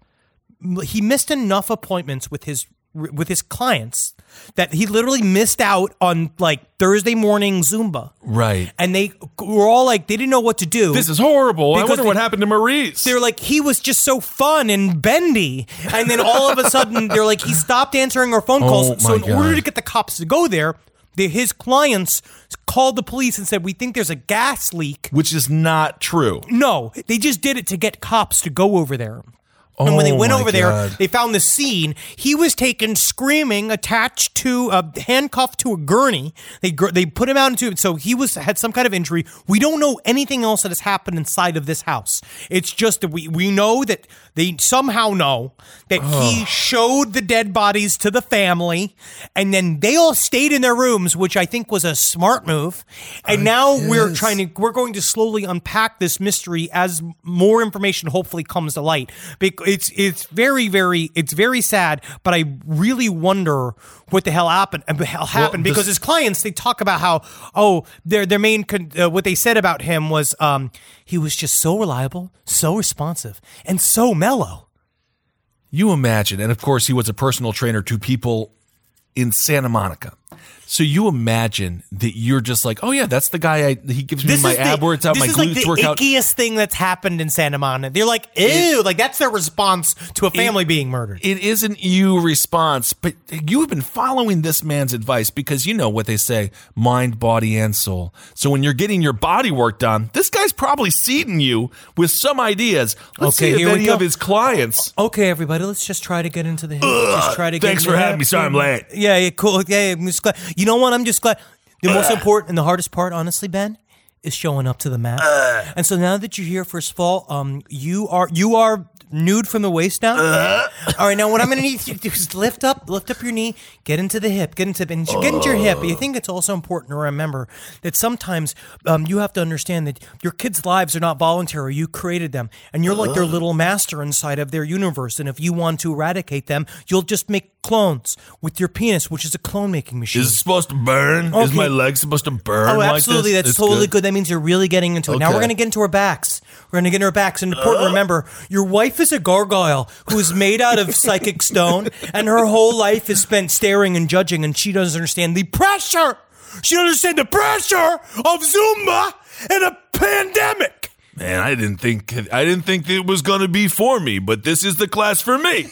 Speaker 4: He missed enough appointments with his with his clients that he literally missed out on like Thursday morning Zumba.
Speaker 3: Right.
Speaker 4: And they were all like, they didn't know what to do.
Speaker 3: This is horrible. I
Speaker 4: Because
Speaker 3: wonder
Speaker 4: they-
Speaker 3: what happened to Maurice.
Speaker 4: They're like, he was just so fun and bendy. And then all of a sudden, they're like, he stopped answering our phone calls.
Speaker 3: Oh,
Speaker 4: so
Speaker 3: my
Speaker 4: in order
Speaker 3: God.
Speaker 4: to get the cops to go there, the, his clients called the police and said, we think there's a gas leak.
Speaker 3: Which is not true.
Speaker 4: No, they just did it to get cops to go over there. And when they
Speaker 3: Oh,
Speaker 4: went
Speaker 3: my
Speaker 4: over there,
Speaker 3: God.
Speaker 4: they found the scene. He was taken screaming, attached to a handcuffed to a gurney. They gr- they put him out into it, so he was had some kind of injury. We don't know anything else that has happened inside of this house. It's just that we we know that they somehow know that he showed the dead bodies to the family, and then they all stayed in their rooms, which I think was a smart move. And now we're trying to we're going to slowly unpack this mystery as more information hopefully comes to light. Bec- It's it's very very it's very sad, but I really wonder what the hell happened. uh, Hell happened
Speaker 3: this-
Speaker 4: because his clients, they talk about how oh their their main con- uh, what they said about him was um he was just so reliable, so responsive, and so mellow.
Speaker 3: You imagine, and of course, he was a personal trainer to people in Santa Monica. So you imagine that you're just like, oh yeah, that's the guy. I, he gives me my
Speaker 4: the,
Speaker 3: ab works out,
Speaker 4: this
Speaker 3: my
Speaker 4: is
Speaker 3: glutes
Speaker 4: like the
Speaker 3: work out.
Speaker 4: ickiest thing that's happened in Santa Monica. They're like, ew, like that's their response to a family being murdered.
Speaker 3: It isn't you response, but you have been following this man's advice because you know what they say, mind, body, and soul. So when you're getting your body work done, this guy's probably seeding you with some ideas. Let's
Speaker 4: Okay,
Speaker 3: see if
Speaker 4: here we
Speaker 3: any
Speaker 4: go.
Speaker 3: of his clients.
Speaker 4: Okay, everybody, let's just try to get into the hip. Just try to get
Speaker 3: thanks
Speaker 4: into
Speaker 3: for
Speaker 4: the
Speaker 3: having
Speaker 4: hip.
Speaker 3: me. Sorry I'm late.
Speaker 4: Yeah, yeah, cool. Yeah, yeah, I'm just glad. You know what? I'm just glad. The most important and the hardest part, honestly, Ben, is showing up to the mat. And so now that you're here, first of all, um, you are you are nude from the waist down. All right, now what I'm going to need you to do is lift up, lift up your knee, get into the hip, get into and get into your hip. But I think it's also important to remember that sometimes um, you have to understand that your kids' lives are not voluntary. You created them, and you're like their little master inside of their universe. And if you want to eradicate them, you'll just make clones with your penis, which is a clone making machine.
Speaker 3: Is it supposed to burn? Is
Speaker 4: Okay.
Speaker 3: my leg supposed to burn?
Speaker 4: Oh,
Speaker 3: like
Speaker 4: absolutely.
Speaker 3: this?
Speaker 4: That's
Speaker 3: It's
Speaker 4: totally good. That means you're really getting into it. Now
Speaker 3: Okay.
Speaker 4: we're going to get into our backs. We're going to get into our backs. And important to remember, your wife life is a gargoyle who's made out of psychic stone, and her whole life is spent staring and judging, and she doesn't understand the pressure. She doesn't understand the pressure of Zumba and a pandemic.
Speaker 3: Man, I didn't think I didn't think it was going to be for me, but this is the class for me.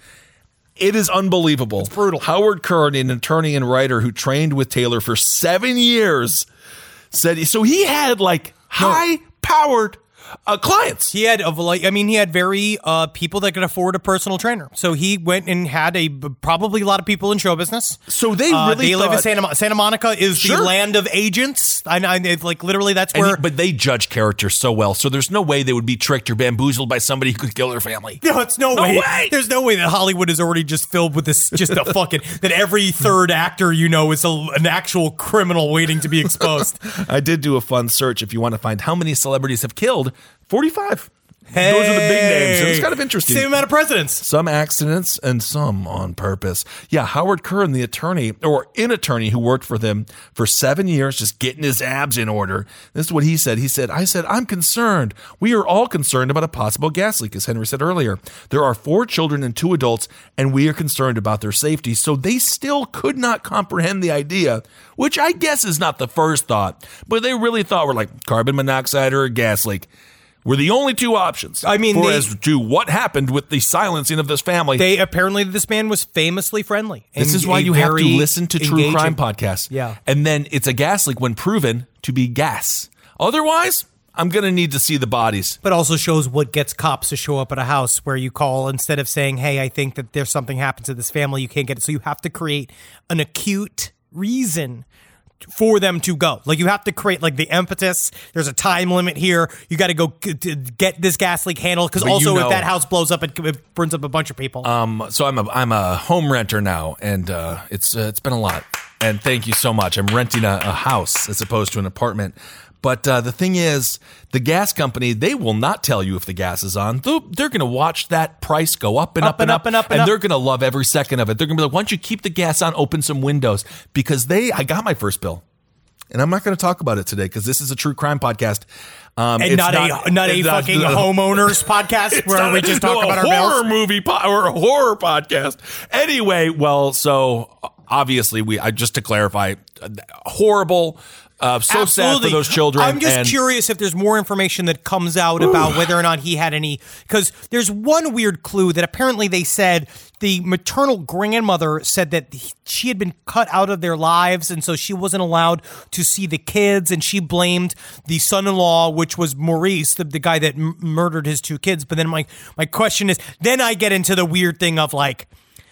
Speaker 3: It is unbelievable.
Speaker 4: It's brutal.
Speaker 3: Howard Kern, an attorney and writer who trained with Taylor for seven years, said so he had like high-powered uh, clients.
Speaker 4: He had, of like, I mean, he had very uh, people that could afford a personal trainer. So he went and had a probably a lot of people in show business.
Speaker 3: So they
Speaker 4: Uh,
Speaker 3: really
Speaker 4: they live in
Speaker 3: thought-
Speaker 4: Santa, Mon- Santa Monica is
Speaker 3: Sure.
Speaker 4: the land of agents. I, I it's like literally that's
Speaker 3: And
Speaker 4: where.
Speaker 3: he- but they judge character so well, so there's no way they would be tricked or bamboozled by somebody who could kill their family.
Speaker 4: No, it's no,
Speaker 3: No
Speaker 4: way.
Speaker 3: way!
Speaker 4: There's no way that Hollywood is already just filled with this, just a fucking, that every third actor you know is a, an actual criminal waiting to be exposed.
Speaker 3: I did do a fun search if you want to find how many celebrities have killed. forty-five. Those are the big names. And it's kind of interesting.
Speaker 4: Same amount of presidents.
Speaker 3: Some accidents and some on purpose. Yeah, Howard Kern, the attorney, or an attorney who worked for them for seven years, just getting his abs in order. This is what he said. He said, I said, I'm concerned. We are all concerned about a possible gas leak, as Henry said earlier. There are four children and two adults, and we are concerned about their safety. So they still could not comprehend the idea, which I guess is not the first thought, but they really thought were like carbon monoxide or a gas leak. Were the only two options.
Speaker 4: I mean,
Speaker 3: for
Speaker 4: they-
Speaker 3: as to what happened with the silencing of this family.
Speaker 4: They apparently, this man was famously friendly.
Speaker 3: This
Speaker 4: and
Speaker 3: is why
Speaker 4: a
Speaker 3: you have to
Speaker 4: very
Speaker 3: listen to true
Speaker 4: engaging-
Speaker 3: crime podcasts.
Speaker 4: Yeah.
Speaker 3: And then it's a gas leak when proven to be gas. Otherwise, I'm going to need to see the bodies.
Speaker 4: But also shows what gets cops to show up at a house where you call instead of saying, hey, I think that there's something happened to this family. You can't get it. So you have to create an acute reason for them to go. Like you have to create like the impetus. There's a time limit here. You got to go g- to get this gas leak handled because
Speaker 3: But you
Speaker 4: also
Speaker 3: know-
Speaker 4: if that house blows up, it, it burns up a bunch of people.
Speaker 3: Um, so I'm a I'm a home renter now, and uh, it's uh, it's been a lot. And thank you so much. I'm renting a, a house as opposed to an apartment. But uh, the thing is, the gas company, they will not tell you if the gas is on. They're, they're going to watch that price go up and up,
Speaker 4: Up and up and up and up.
Speaker 3: they're going to love every second of it. They're going to be like, why don't you keep the gas on, open some windows? Because they, I got my first bill. And I'm not going to talk about it today because this is a true crime podcast. Um,
Speaker 4: and
Speaker 3: it's
Speaker 4: not, a not a
Speaker 3: it's not-
Speaker 4: fucking homeowners podcast
Speaker 3: It's
Speaker 4: where
Speaker 3: not
Speaker 4: we
Speaker 3: a-
Speaker 4: just talk
Speaker 3: no,
Speaker 4: about
Speaker 3: a
Speaker 4: our
Speaker 3: horror
Speaker 4: bills.
Speaker 3: movie po- or a horror podcast. Anyway, well, so obviously we I just to clarify, uh, horrible. Uh, so sad for those children.
Speaker 4: I'm just
Speaker 3: and
Speaker 4: curious if there's more information that comes out about whether or not he had any, because there's one weird clue that apparently they said the maternal grandmother said that he- she had been cut out of their lives, and so she wasn't allowed to see the kids, and she blamed the son-in-law, which was Maurice, the, the guy that m- murdered his two kids. But then my my question is, then I get into the weird thing of like,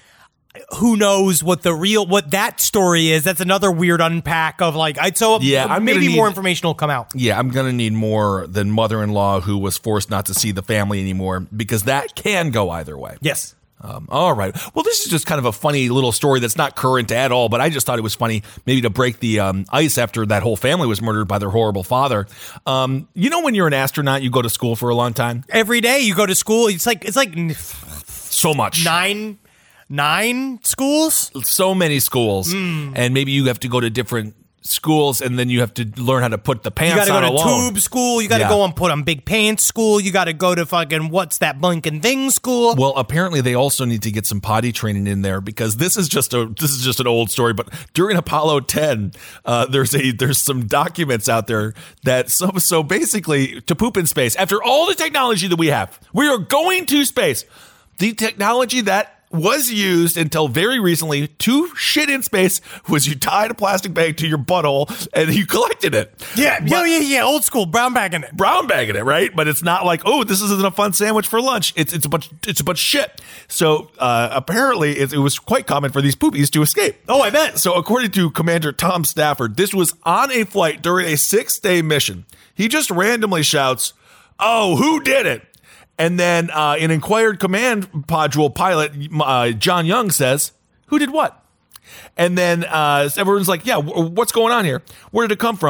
Speaker 4: who knows what the real what that story is? That's another weird unpack of like I so
Speaker 3: Yeah, I'm
Speaker 4: maybe
Speaker 3: gonna
Speaker 4: more
Speaker 3: need-
Speaker 4: information will come out.
Speaker 3: Yeah, I'm going to need more than mother-in-law who was forced not to see the family anymore because that can go either way.
Speaker 4: Yes.
Speaker 3: Um, all right. Well, this is just kind of a funny little story that's not current at all, but I just thought it was funny maybe to break the um, ice after that whole family was murdered by their horrible father. Um, you know, when you're an astronaut, you go to school for a long time?
Speaker 4: Every day you go to school, it's like it's like
Speaker 3: So much.
Speaker 4: nine nine schools.
Speaker 3: So many schools.
Speaker 4: Mm.
Speaker 3: And maybe you have to go to different schools and then you have to learn how to put the
Speaker 4: You
Speaker 3: pants
Speaker 4: got to
Speaker 3: on
Speaker 4: go to
Speaker 3: alone.
Speaker 4: tube school. You got to
Speaker 3: Yeah.
Speaker 4: go and put on big pants school. You got to go to fucking what's that blinking thing school.
Speaker 3: Well, apparently they also need to get some potty training in there because this is just a this is just an old story. But during Apollo ten, uh, there's a there's some documents out there that so so basically to poop in space. After all the technology that we have, we are going to space. The technology that was used until very recently to shit in space was you tied a plastic bag to your butthole and you collected it.
Speaker 4: yeah,
Speaker 3: But-
Speaker 4: yeah, yeah, yeah. Old school brown bag in it.
Speaker 3: brown bagging it, right? But it's not like, oh, this isn't a fun sandwich for lunch. It's it's a bunch it's a bunch of shit. So uh, apparently, it, it was quite common for these poopies to escape.
Speaker 4: Oh, I bet.
Speaker 3: So according to Commander Tom Stafford, this was on a flight during a six-day mission. He just randomly shouts, "Oh, who did it?" And then uh, an inquired command module pilot, uh, John Young, says, "Who did what?" And then uh, everyone's like, yeah, w- what's going on here? Where did it come from?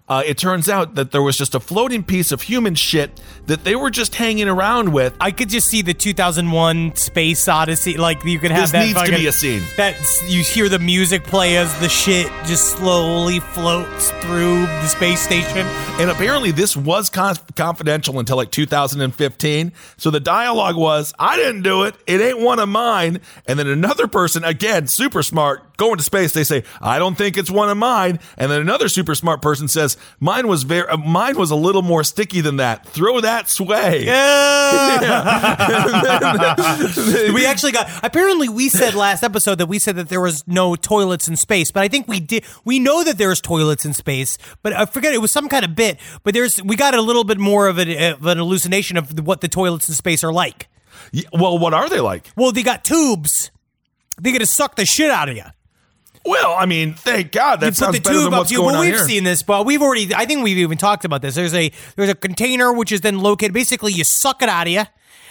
Speaker 3: uh, it turns out that there was just a floating piece of human shit that they were just hanging around with.
Speaker 4: I could just see the two thousand one Space Odyssey. Like, you could have
Speaker 3: This
Speaker 4: that
Speaker 3: needs to
Speaker 4: fucking-
Speaker 3: be a scene.
Speaker 4: That you hear the music play as the shit just slowly floats through the space station.
Speaker 3: And apparently this was con- confidential until like two thousand fifteen. So the dialogue was, I didn't do it. It ain't one of mine. And then another person, again, super smart, going to space, they say, I don't think it's one of mine. And then another super smart person says, mine was very, uh, mine was a little more sticky than that. Throw that sway.
Speaker 4: We actually got, apparently we said last episode that we said that there was no toilets in space, but I think we did, we know that there's toilets in space, but I forget, it was some kind of bit, but there's, we got a little bit more of, a, of an hallucination of what the toilets in space are like.
Speaker 3: Yeah, well, what are they like?
Speaker 4: Well, they got tubes. They're going to suck the shit out of you.
Speaker 3: Well, I mean, thank God. That
Speaker 4: You
Speaker 3: sounds
Speaker 4: put the
Speaker 3: better
Speaker 4: tube
Speaker 3: than
Speaker 4: up
Speaker 3: what's
Speaker 4: to you.
Speaker 3: going
Speaker 4: Well,
Speaker 3: on
Speaker 4: we've
Speaker 3: here.
Speaker 4: seen this, but we've already, I think we've even talked about this. There's a, there's a container which is then located, basically you suck it out of you.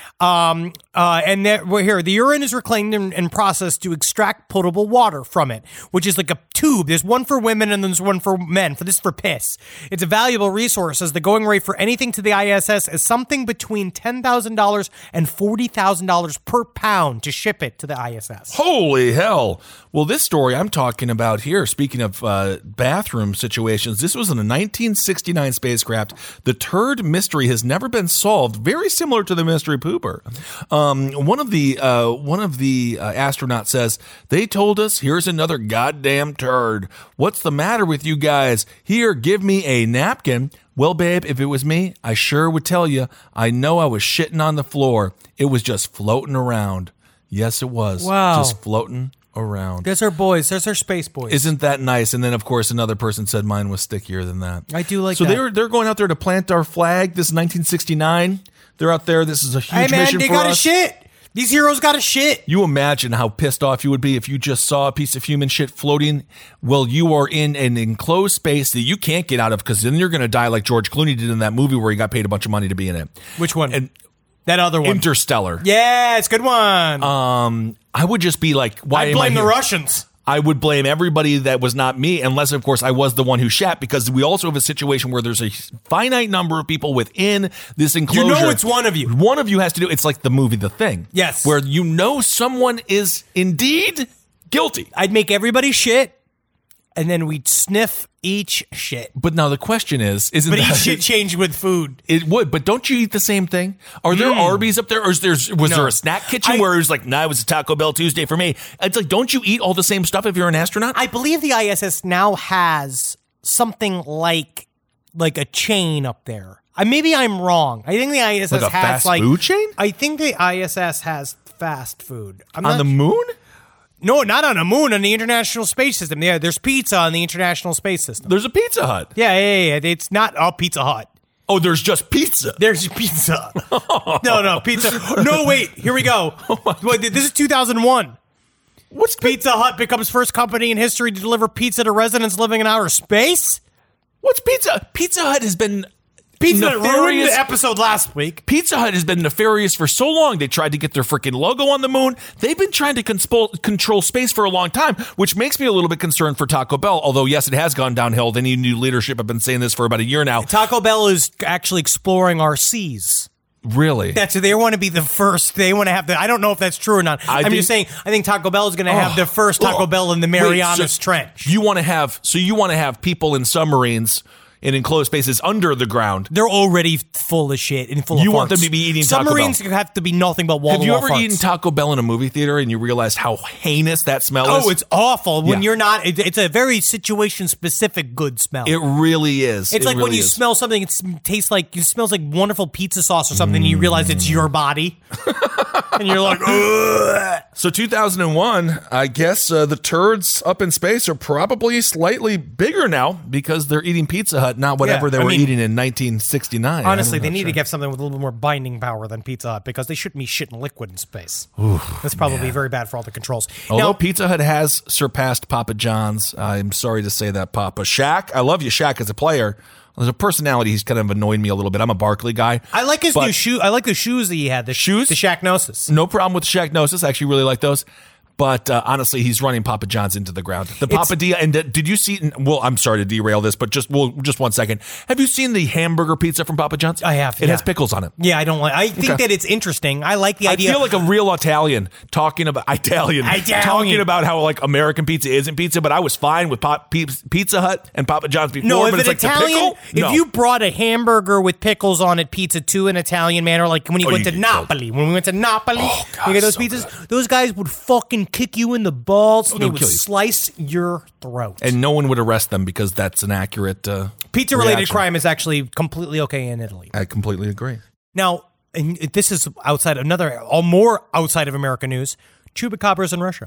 Speaker 4: Um, uh, and there, well, here, the urine is reclaimed and, and processed to extract potable water from it, which is like a tube. There's one for women and there's one for men. For this, for piss. It's a valuable resource, as the going rate for anything to the I S S is something between ten thousand dollars and forty thousand dollars per pound to ship it to the I S S.
Speaker 3: Holy hell. Well, this story I'm talking about here, speaking of uh, bathroom situations, this was in a nineteen sixty-nine spacecraft. The turd mystery has never been solved, very similar to the mystery pooper. Um, one of the uh, one of the uh, astronauts says, they told us, here's another goddamn turd. What's the matter with you guys? Here, give me a napkin. Well, babe, if it was me, I sure would tell you. I know I was shitting on the floor. It was just floating around. Yes, it was.
Speaker 4: Wow.
Speaker 3: Just floating around.
Speaker 4: There's our boys. There's our space boys.
Speaker 3: Isn't that nice? And then, of course, another person said mine was stickier than that.
Speaker 4: I do like
Speaker 3: so
Speaker 4: that.
Speaker 3: So they're they're going out there to plant our flag. This is nineteen sixty-nine. They're out there. This is a huge
Speaker 4: Hey, man,
Speaker 3: mission
Speaker 4: they
Speaker 3: for
Speaker 4: got a
Speaker 3: us.
Speaker 4: shit. These heroes got a shit.
Speaker 3: You imagine how pissed off you would be if you just saw a piece of human shit floating while you are in an enclosed space that you can't get out of, because then you're going to die like George Clooney did in that movie where he got paid a bunch of money to be in it.
Speaker 4: Which one?
Speaker 3: And
Speaker 4: that other one.
Speaker 3: Interstellar.
Speaker 4: Yeah, it's a good one.
Speaker 3: Um, I would just be like, why
Speaker 4: I
Speaker 3: am
Speaker 4: blame
Speaker 3: I
Speaker 4: the
Speaker 3: here?
Speaker 4: Russians.
Speaker 3: I would blame everybody that was not me, unless, of course, I was the one who shat, because we also have a situation where there's a finite number of people within this enclosure.
Speaker 4: You know it's one of you.
Speaker 3: One of you has to do It's like the movie The Thing.
Speaker 4: Yes.
Speaker 3: Where you know someone is indeed guilty.
Speaker 4: I'd make everybody shit, and then we'd sniff each shit.
Speaker 3: But now the question is, isn't
Speaker 4: But
Speaker 3: that...
Speaker 4: each shit changed with food.
Speaker 3: It would, but don't you eat the same thing? Are there Arby's up there? Or is there, was
Speaker 4: No.
Speaker 3: there a snack kitchen
Speaker 4: I-
Speaker 3: where it was like, nah, it was a Taco Bell Tuesday for me? It's like, don't you eat all the same stuff if you're an astronaut?
Speaker 4: I believe the I S S now has something like like a chain up there. I, maybe I'm wrong. I think the I S S
Speaker 3: Like a
Speaker 4: has
Speaker 3: fast
Speaker 4: like
Speaker 3: food chain?
Speaker 4: I think the I S S has fast food. I'm
Speaker 3: On
Speaker 4: not
Speaker 3: the moon?
Speaker 4: No, not on the moon, on the International Space System. Yeah, there's pizza on the International Space System.
Speaker 3: There's a Pizza Hut.
Speaker 4: Yeah, yeah, yeah. It's not all Pizza Hut.
Speaker 3: Oh, there's just pizza.
Speaker 4: There's pizza. no, no, pizza. No, wait. Here we go. Wait, this is two thousand one.
Speaker 3: What's
Speaker 4: Pizza Hut becomes first company in history to deliver pizza to residents living in outer space?
Speaker 3: What's Pizza? Pizza Hut has been
Speaker 4: Pizza Hut ruined
Speaker 3: nefarious.
Speaker 4: the episode last week.
Speaker 3: Pizza Hut has been nefarious for so long. They tried to get their freaking logo on the moon. They've been trying to conspo- control space for a long time, which makes me a little bit concerned for Taco Bell. Although, yes, it has gone downhill. They need new leadership. I've been saying this for about a year now.
Speaker 4: Taco Bell is actually exploring our seas.
Speaker 3: Really?
Speaker 4: That's they want to be the first. They want to have the. I don't know if that's true or not.
Speaker 3: I
Speaker 4: I'm
Speaker 3: think-
Speaker 4: just saying. I think Taco Bell is going to have the first Taco
Speaker 3: Oh.
Speaker 4: Bell in the
Speaker 3: Wait,
Speaker 4: Marianas
Speaker 3: so
Speaker 4: Trench.
Speaker 3: You want to have so you want to have people in submarines in enclosed spaces under the ground.
Speaker 4: They're already full of shit and full of
Speaker 3: You
Speaker 4: farts.
Speaker 3: want them to be eating Taco
Speaker 4: Submarines
Speaker 3: Bell.
Speaker 4: have to be nothing but wall
Speaker 3: Have
Speaker 4: to
Speaker 3: you
Speaker 4: wall
Speaker 3: ever
Speaker 4: farts.
Speaker 3: eaten Taco Bell in a movie theater and you realized how heinous that smell is?
Speaker 4: Oh, it's awful when
Speaker 3: Yeah.
Speaker 4: you're not. It, it's a very situation specific good smell.
Speaker 3: It really is.
Speaker 4: It's
Speaker 3: It
Speaker 4: like when
Speaker 3: really
Speaker 4: you
Speaker 3: is.
Speaker 4: smell something, it tastes like it smells like wonderful pizza sauce or something, and you realize it's your body, and you're like, ugh.
Speaker 3: So two thousand one, I guess uh, the turds up in space are probably slightly bigger now because they're eating Pizza Hut, not whatever
Speaker 4: Yeah,
Speaker 3: they
Speaker 4: I
Speaker 3: were
Speaker 4: mean,
Speaker 3: eating in nineteen sixty-nine.
Speaker 4: Honestly,
Speaker 3: I'm
Speaker 4: they
Speaker 3: not
Speaker 4: need
Speaker 3: sure.
Speaker 4: to get something with a little bit more binding power than Pizza Hut because they shouldn't be shitting liquid in space. That's probably very bad for all the controls.
Speaker 3: Although
Speaker 4: Now,
Speaker 3: Pizza Hut has surpassed Papa John's, I'm sorry to say that, Papa. Shaq, I love you, Shaq, as a player. As a personality, he's kind of annoyed me a little bit. I'm a Barkley guy.
Speaker 4: I like his
Speaker 3: but
Speaker 4: new shoe. I like the shoes that he had. The
Speaker 3: Shoes?
Speaker 4: the Shaq Gnosis.
Speaker 3: No problem with Shaq Gnosis. I actually really like those. But uh, honestly, he's running Papa John's into the ground. The Papadilla, and uh, did you see? Well, I'm sorry to derail this, but just well, just one second. Have you seen the hamburger pizza from Papa John's?
Speaker 4: I have.
Speaker 3: It
Speaker 4: yeah.
Speaker 3: has pickles on it.
Speaker 4: Yeah, I don't like. I think
Speaker 3: Okay.
Speaker 4: that it's interesting. I like the
Speaker 3: I
Speaker 4: idea.
Speaker 3: feel like a real Italian talking about Italian,
Speaker 4: Italian.
Speaker 3: talking about how like American pizza isn't pizza, but I was fine with Pop, Pizza Hut and Papa John's before.
Speaker 4: No, if
Speaker 3: but
Speaker 4: an
Speaker 3: it's like
Speaker 4: Italian,
Speaker 3: the pickle. No.
Speaker 4: if you brought a hamburger with pickles on it, pizza to an Italian man, or like when you
Speaker 3: Oh,
Speaker 4: went
Speaker 3: you
Speaker 4: to
Speaker 3: get
Speaker 4: Napoli, when we went to Napoli,
Speaker 3: Oh, God,
Speaker 4: you get those
Speaker 3: so
Speaker 4: pizzas.
Speaker 3: good.
Speaker 4: Those guys would fucking kick you in the balls, and
Speaker 3: they
Speaker 4: they
Speaker 3: would
Speaker 4: would
Speaker 3: kill you.
Speaker 4: slice your throat.
Speaker 3: and no one would arrest them because that's an accurate uh,
Speaker 4: Pizza-related
Speaker 3: reaction.
Speaker 4: crime is actually completely okay in Italy.
Speaker 3: I completely agree.
Speaker 4: Now, and this is outside another, all more outside of American news. Chupacabras in Russia.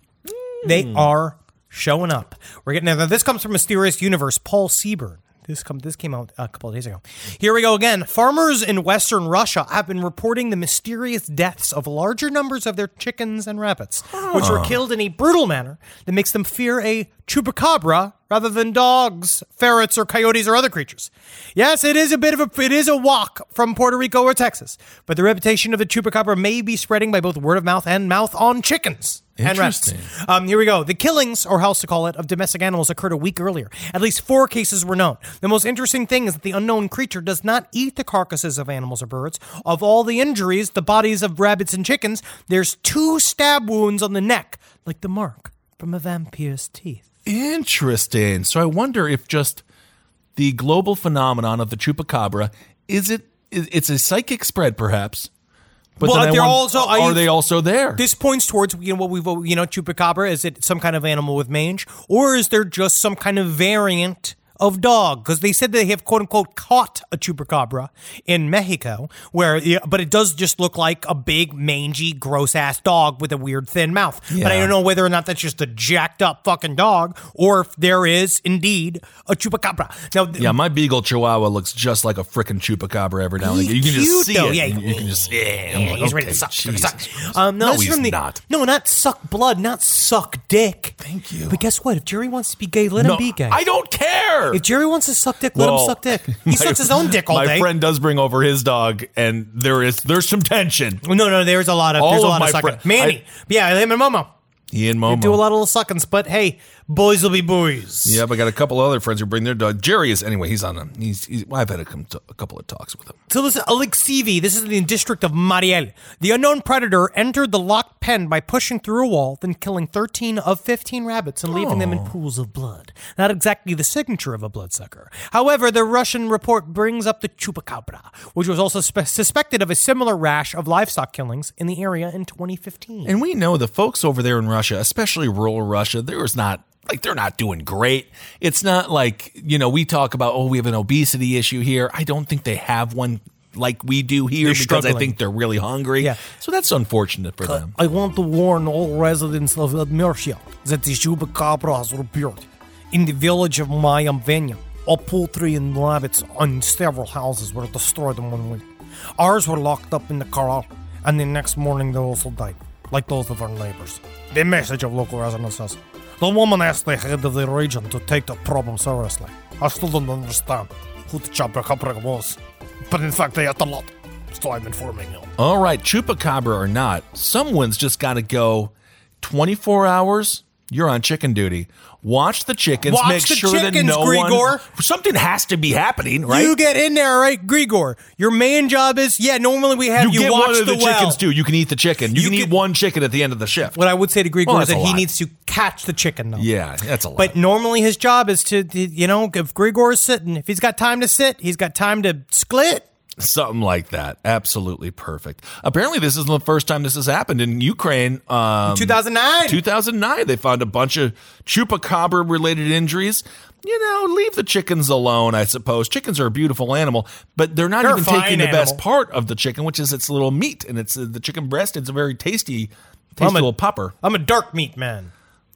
Speaker 4: They are showing up. We're getting now. This comes from Mysterious Universe. Paul Seaburn. This come. This came out a couple of days ago. Here we go again. Farmers in Western Russia have been reporting the mysterious deaths of larger numbers of their chickens and rabbits, which were killed in a brutal manner that makes them fear a chupacabra rather than dogs, ferrets, or coyotes or other creatures. Yes, it is a bit of a it is a walk from Puerto Rico or Texas, but the reputation of the chupacabra may be spreading by both word of mouth and mouth on chickens and rabbits.
Speaker 3: Interesting.
Speaker 4: Um, here we go. The killings, or how else to call it, of domestic animals occurred a week earlier. At least four cases were known. The most interesting thing is that the unknown creature does not eat the carcasses of animals or birds. Of all the injuries, the bodies of rabbits and chickens, there's two stab wounds on the neck, like the mark from a vampire's teeth.
Speaker 3: Interesting. So I wonder if just the global phenomenon of the chupacabra is it? It's a psychic spread, perhaps. But
Speaker 4: Well,
Speaker 3: then I
Speaker 4: they're
Speaker 3: wonder,
Speaker 4: also-
Speaker 3: are
Speaker 4: I-
Speaker 3: they also there?
Speaker 4: This points towards, you know, what we've, you know, chupacabra. Is it some kind of animal with mange? Or is there just some kind of variant of dog? Because they said they have, quote unquote, caught a chupacabra in Mexico, where, yeah, but it does just look like a big, mangy, gross ass dog with a weird, thin mouth. But I
Speaker 3: Yeah.
Speaker 4: don't know whether or not that's just a jacked up fucking dog, or if there is indeed a chupacabra. Now, th-
Speaker 3: Yeah, my beagle chihuahua looks just like a frickin' chupacabra every now and again. You can
Speaker 4: He's
Speaker 3: just
Speaker 4: cute,
Speaker 3: see
Speaker 4: though.
Speaker 3: it.
Speaker 4: Yeah,
Speaker 3: you, you can just, yeah, I'm
Speaker 4: Yeah,
Speaker 3: like,
Speaker 4: he's ready
Speaker 3: okay,
Speaker 4: to suck.
Speaker 3: Jesus
Speaker 4: suck.
Speaker 3: Christ.
Speaker 4: Um, no,
Speaker 3: No,
Speaker 4: this is
Speaker 3: he's
Speaker 4: from the,
Speaker 3: not.
Speaker 4: No, not suck blood, not suck dick.
Speaker 3: Thank you.
Speaker 4: But guess what? If Jerry wants to be gay, let
Speaker 3: No,
Speaker 4: him be gay.
Speaker 3: I don't care.
Speaker 4: If Jerry wants to suck dick, let him
Speaker 3: Well,
Speaker 4: suck dick. He
Speaker 3: my-
Speaker 4: sucks his own dick all
Speaker 3: my
Speaker 4: day.
Speaker 3: friend does bring over his dog, and there is there's some tension.
Speaker 4: No, no, there's a lot of
Speaker 3: All
Speaker 4: there's a
Speaker 3: of
Speaker 4: lot of
Speaker 3: my
Speaker 4: sucking.
Speaker 3: fri-
Speaker 4: Manny,
Speaker 3: I-
Speaker 4: yeah, him and Momo.
Speaker 3: He and
Speaker 4: They
Speaker 3: Momo.
Speaker 4: do a lot of little suckings, but hey, boys will be boys.
Speaker 3: Yep, I got a couple other friends who bring their dog. Jerry is anyway. He's on them. He's, he's well, I've had a, com- a couple of talks with him.
Speaker 4: So this is Alexivi. This is in the district of Mariel. The unknown predator entered the locked pen by pushing through a wall, then killing thirteen of fifteen rabbits and leaving them in pools of blood. Not exactly the signature of a bloodsucker. However, the Russian report brings up the chupacabra, which was also spe- suspected of a similar rash of livestock killings in the area in twenty fifteen.
Speaker 3: And we know the folks over there in Russia, especially rural Russia, there's not like they're not doing great. It's not like, you know, we talk about, oh, we have an obesity issue here. I don't think they have one like we do here
Speaker 4: They're
Speaker 3: because
Speaker 4: struggling.
Speaker 3: I think they're really hungry.
Speaker 4: Yeah.
Speaker 3: So that's unfortunate for them.
Speaker 4: I want to warn all residents of Admirsia that the chupacabra has appeared in the village of Mayamvenia. All poultry and rabbits on several houses were destroyed in one week. Ours were locked up in the corral, and the next morning they also died, like those of our neighbors. The message of local residents says, the woman asked the head of the region to take the problem seriously. I still don't understand who the chupacabra was, but in fact they ate a lot, so I'm informing you.
Speaker 3: All right, chupacabra or not, someone's just got to go twenty-four hours. You're on chicken duty. Watch the chickens.
Speaker 4: Watch
Speaker 3: make
Speaker 4: the
Speaker 3: sure that
Speaker 4: chickens,
Speaker 3: no
Speaker 4: Grigor.
Speaker 3: one. Something has to be happening, right?
Speaker 4: You get in there, right, Grigor? Your main job is, yeah, normally we have
Speaker 3: You
Speaker 4: you,
Speaker 3: get
Speaker 4: watch
Speaker 3: one of the,
Speaker 4: the well.
Speaker 3: chickens too. You can eat the chicken. You,
Speaker 4: You
Speaker 3: can eat
Speaker 4: can-
Speaker 3: one chicken at the end of the shift.
Speaker 4: What I would say to Grigor
Speaker 3: Well,
Speaker 4: is
Speaker 3: that's
Speaker 4: that
Speaker 3: a
Speaker 4: he
Speaker 3: lot.
Speaker 4: needs to catch the chicken, though.
Speaker 3: Yeah, that's a lot.
Speaker 4: But normally his job is to, to, you know, if Grigor is sitting, if he's got time to sit, he's got time to split.
Speaker 3: Something like that. Absolutely perfect. Apparently, this isn't the first time this has happened in Ukraine. Um,
Speaker 4: two thousand nine.
Speaker 3: two thousand nine, they found a bunch of chupacabra-related injuries. You know, leave the chickens alone, I suppose. Chickens are a beautiful animal, but they're not
Speaker 4: They're a
Speaker 3: even
Speaker 4: fine
Speaker 3: taking the best
Speaker 4: animal.
Speaker 3: part of the chicken, which is its little meat. And it's uh, the chicken breast. It's a very tasty, tasty
Speaker 4: I'm a-
Speaker 3: little popper.
Speaker 4: I'm a dark meat man.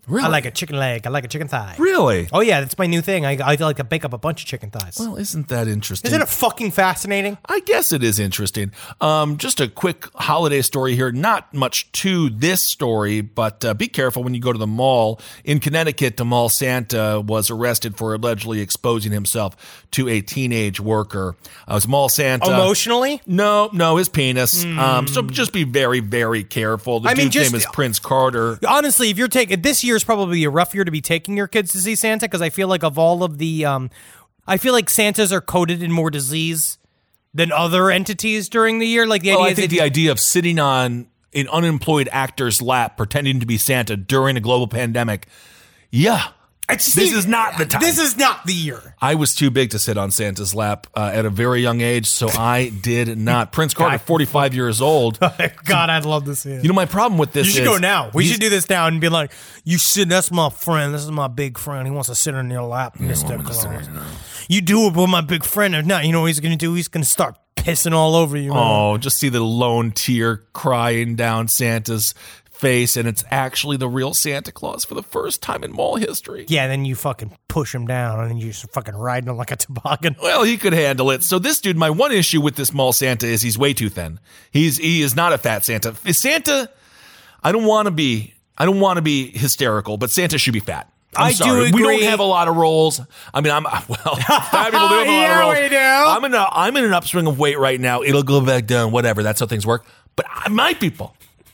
Speaker 3: Really?
Speaker 4: I like a chicken leg. I like a chicken thigh.
Speaker 3: Really?
Speaker 4: Oh yeah, that's my new thing. I, I like to bake up a bunch of chicken thighs.
Speaker 3: Well, isn't that interesting?
Speaker 4: Isn't it fucking fascinating?
Speaker 3: I guess it is interesting. Um, just a quick holiday story here. Not much to this story, but uh, be careful when you go to the mall. In Connecticut, the mall Santa was arrested for allegedly exposing himself to a teenage worker. Uh, it was mall Santa.
Speaker 4: Emotionally?
Speaker 3: No, no, his penis. Mm. Um, so just be very, very careful. The
Speaker 4: I
Speaker 3: dude's
Speaker 4: mean, just,
Speaker 3: name is Prince Carter.
Speaker 4: Honestly, if you're taking this year's probably a rough year to be taking your kids to see Santa because I feel like of all of the, um, I feel like Santas are coated in more disease than other entities during the year. Like the
Speaker 3: well,
Speaker 4: idea
Speaker 3: I
Speaker 4: is
Speaker 3: think
Speaker 4: that
Speaker 3: the idea of sitting on an unemployed actor's lap pretending to be Santa during a global pandemic, yeah.
Speaker 4: It's,
Speaker 3: this is not the time.
Speaker 4: This is not the year.
Speaker 3: I was too big to sit on Santa's lap uh, at a very young age, so I did not. Prince Carter, forty-five years old.
Speaker 4: God, I'd love to see it.
Speaker 3: You know, my problem with this
Speaker 4: You should
Speaker 3: is,
Speaker 4: go now. We should do this now and be like, you sit, that's my friend. This is my big friend. He wants to sit on your lap, Mister Claus. You do it with my big friend. If not, you know what he's going to do? He's going to start pissing all over you. Man.
Speaker 3: Oh, just see the lone tear crying down Santa's face, and it's actually the real Santa Claus for the first time in mall history.
Speaker 4: Yeah, then you fucking push him down, and then you're just fucking riding him like a toboggan.
Speaker 3: Well, he could handle it. So this dude, my one issue with this mall Santa is he's way too thin. He's he is not a fat Santa. Is Santa, I don't want to be, I don't want to be hysterical, but Santa should be fat. I'm
Speaker 4: I
Speaker 3: sorry.
Speaker 4: do
Speaker 3: We
Speaker 4: agree.
Speaker 3: don't have a lot of rolls. I mean, I'm well. Fat people do have a lot
Speaker 4: Yeah,
Speaker 3: of rolls.
Speaker 4: we do.
Speaker 3: I'm in a I'm in an upswing of weight right now. It'll go back down. Whatever. That's how things work. But I, my people,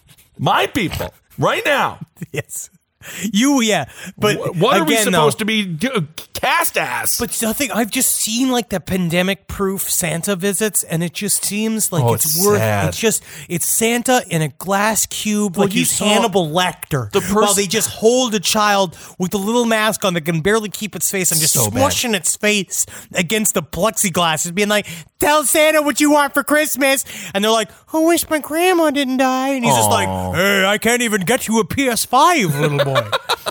Speaker 3: my people, right now.
Speaker 4: Yes. You, yeah. But
Speaker 3: What are
Speaker 4: again,
Speaker 3: we supposed
Speaker 4: though,
Speaker 3: to be do- cast as?
Speaker 4: But nothing. I've just seen like the pandemic-proof Santa visits, and it just seems like
Speaker 3: Oh,
Speaker 4: it's,
Speaker 3: it's
Speaker 4: worth.
Speaker 3: sad.
Speaker 4: It's just it's Santa in a glass cube,
Speaker 3: Well,
Speaker 4: like
Speaker 3: you
Speaker 4: he's
Speaker 3: saw
Speaker 4: Hannibal Lecter,
Speaker 3: the pers-
Speaker 4: while they just hold a child with a little mask on that can barely keep its face and just
Speaker 3: So bad.
Speaker 4: smushing its face against the plexiglass, and being like, "Tell Santa what you want for Christmas," and they're like, "I wish my grandma didn't die," and he's just like, "Hey, I can't even get you a P S five, little boy."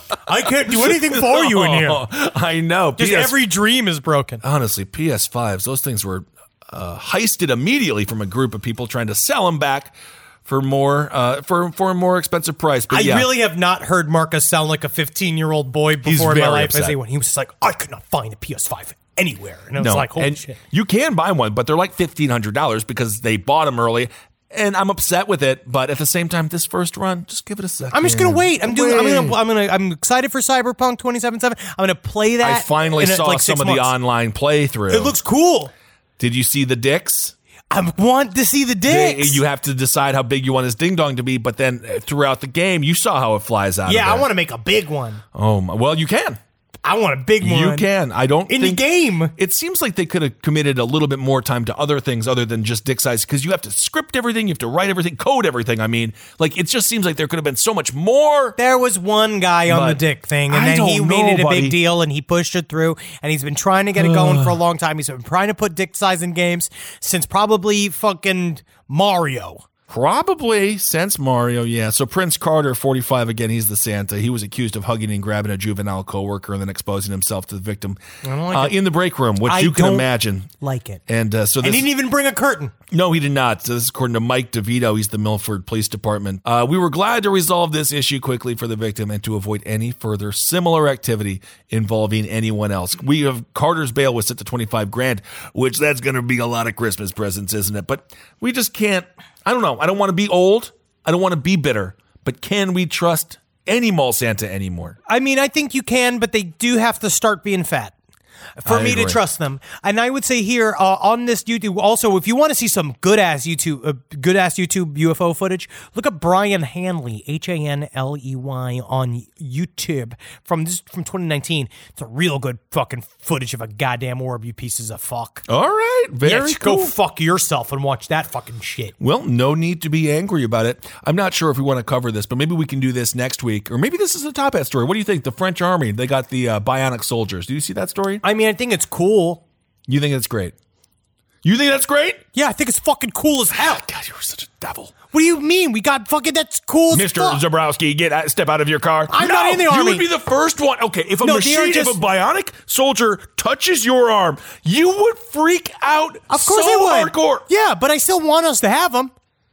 Speaker 4: I can't do anything for you in here.
Speaker 3: Oh, I know.
Speaker 4: Just
Speaker 3: P S
Speaker 4: every dream is broken.
Speaker 3: Honestly, P S fives, those things were uh, heisted immediately from a group of people trying to sell them back for more uh, for for a more expensive price. But
Speaker 4: I
Speaker 3: yeah,
Speaker 4: really have not heard Marcus sound like a fifteen-year-old boy before in my
Speaker 3: very
Speaker 4: life.
Speaker 3: upset.
Speaker 4: As anyone, he was just like, I could not find a P S five anywhere, and I was
Speaker 3: no.
Speaker 4: like, holy
Speaker 3: and
Speaker 4: shit.
Speaker 3: you can buy one, but they're like fifteen hundred dollars because they bought them early. And I'm upset with it, but at the same time, this first run, just give it a second.
Speaker 4: I'm just gonna wait. I'm doing. I'm
Speaker 3: Wait.
Speaker 4: gonna. I'm gonna. I'm excited for Cyberpunk twenty seventy-seven. I'm gonna play that.
Speaker 3: I finally
Speaker 4: in, uh,
Speaker 3: saw
Speaker 4: like,
Speaker 3: some
Speaker 4: six
Speaker 3: of the
Speaker 4: months.
Speaker 3: online playthrough.
Speaker 4: It looks cool.
Speaker 3: Did you see the dicks?
Speaker 4: I want to see the
Speaker 3: They-
Speaker 4: dicks.
Speaker 3: you have to decide how big you want his ding dong to be, but then throughout the game, you saw how it flies out.
Speaker 4: yeah,
Speaker 3: of
Speaker 4: I
Speaker 3: there.
Speaker 4: want to make a big one.
Speaker 3: Oh my, well, you can.
Speaker 4: I want a big one.
Speaker 3: You can. I don't
Speaker 4: in the
Speaker 3: think,
Speaker 4: game.
Speaker 3: It seems like they could have committed a little bit more time to other things other than just dick size because you have to script everything, you have to write everything, code everything. I mean, like it just seems like there could have been so much more.
Speaker 4: There was one guy on the
Speaker 3: But
Speaker 4: dick thing, and
Speaker 3: I
Speaker 4: then he
Speaker 3: don't
Speaker 4: made
Speaker 3: know,
Speaker 4: it a
Speaker 3: buddy.
Speaker 4: big deal, and he pushed it through, and he's been trying to get it going for a long time. He's been trying to put dick size in games since probably fucking Mario.
Speaker 3: Probably since Mario, yeah. So Prince Carter, forty-five, again, he's the Santa. He was accused of hugging and grabbing a juvenile coworker and then exposing himself to the victim
Speaker 4: like
Speaker 3: uh,
Speaker 4: it.
Speaker 3: in the break room, which
Speaker 4: I
Speaker 3: you can
Speaker 4: don't
Speaker 3: imagine.
Speaker 4: Like it.
Speaker 3: And uh, so
Speaker 4: And
Speaker 3: this,
Speaker 4: he didn't even bring a curtain.
Speaker 3: No, he did not. So this is according to Mike DeVito. He's the Milford Police Department. Uh, we were glad to resolve this issue quickly for the victim and to avoid any further similar activity involving anyone else. We have Carter's bail was set to twenty-five grand, which that's going to be a lot of Christmas presents, isn't it? But we just can't. I don't know. I don't want to be old. I don't want to be bitter. But can we trust any mall Santa anymore?
Speaker 4: I mean, I think you can, but they do have to start being fat for
Speaker 3: I
Speaker 4: me
Speaker 3: agree.
Speaker 4: to trust them. And I would say here uh, on this YouTube, also, if you want to see some good ass YouTube, uh, good ass YouTube U F O footage, look up Brian Hanley, H A N L E Y, on YouTube from this from twenty nineteen. It's a real good fucking footage of a goddamn orb, you pieces of fuck.
Speaker 3: All right. Very
Speaker 4: yeah,
Speaker 3: cool.
Speaker 4: Go fuck yourself and watch that fucking shit.
Speaker 3: Well, no need to be angry about it. I'm not sure if we want to cover this, but maybe we can do this next week. Or maybe this is a top hat story. What do you think? The French army, they got the uh, bionic soldiers. Do you see that story?
Speaker 4: I mean, I think it's cool.
Speaker 3: You think that's great? You think that's great?
Speaker 4: Yeah, I think it's fucking cool as hell.
Speaker 3: God, you're such a devil.
Speaker 4: What do you mean? We got fucking, that's cool as
Speaker 3: Mister
Speaker 4: fuck.
Speaker 3: Zabrowski, get out, step out of your car.
Speaker 4: I'm
Speaker 3: no,
Speaker 4: not in the army.
Speaker 3: You would be the first one. Okay, if a
Speaker 4: No, they
Speaker 3: machine,
Speaker 4: are
Speaker 3: if
Speaker 4: just-
Speaker 3: a bionic soldier touches your arm, you would freak out
Speaker 4: Of course
Speaker 3: so
Speaker 4: I would.
Speaker 3: hardcore.
Speaker 4: Yeah, but I still want us to have them.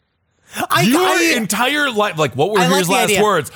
Speaker 4: I,
Speaker 3: Your
Speaker 4: I,
Speaker 3: entire life, like, what were
Speaker 4: I like
Speaker 3: his
Speaker 4: the
Speaker 3: last
Speaker 4: idea.
Speaker 3: words?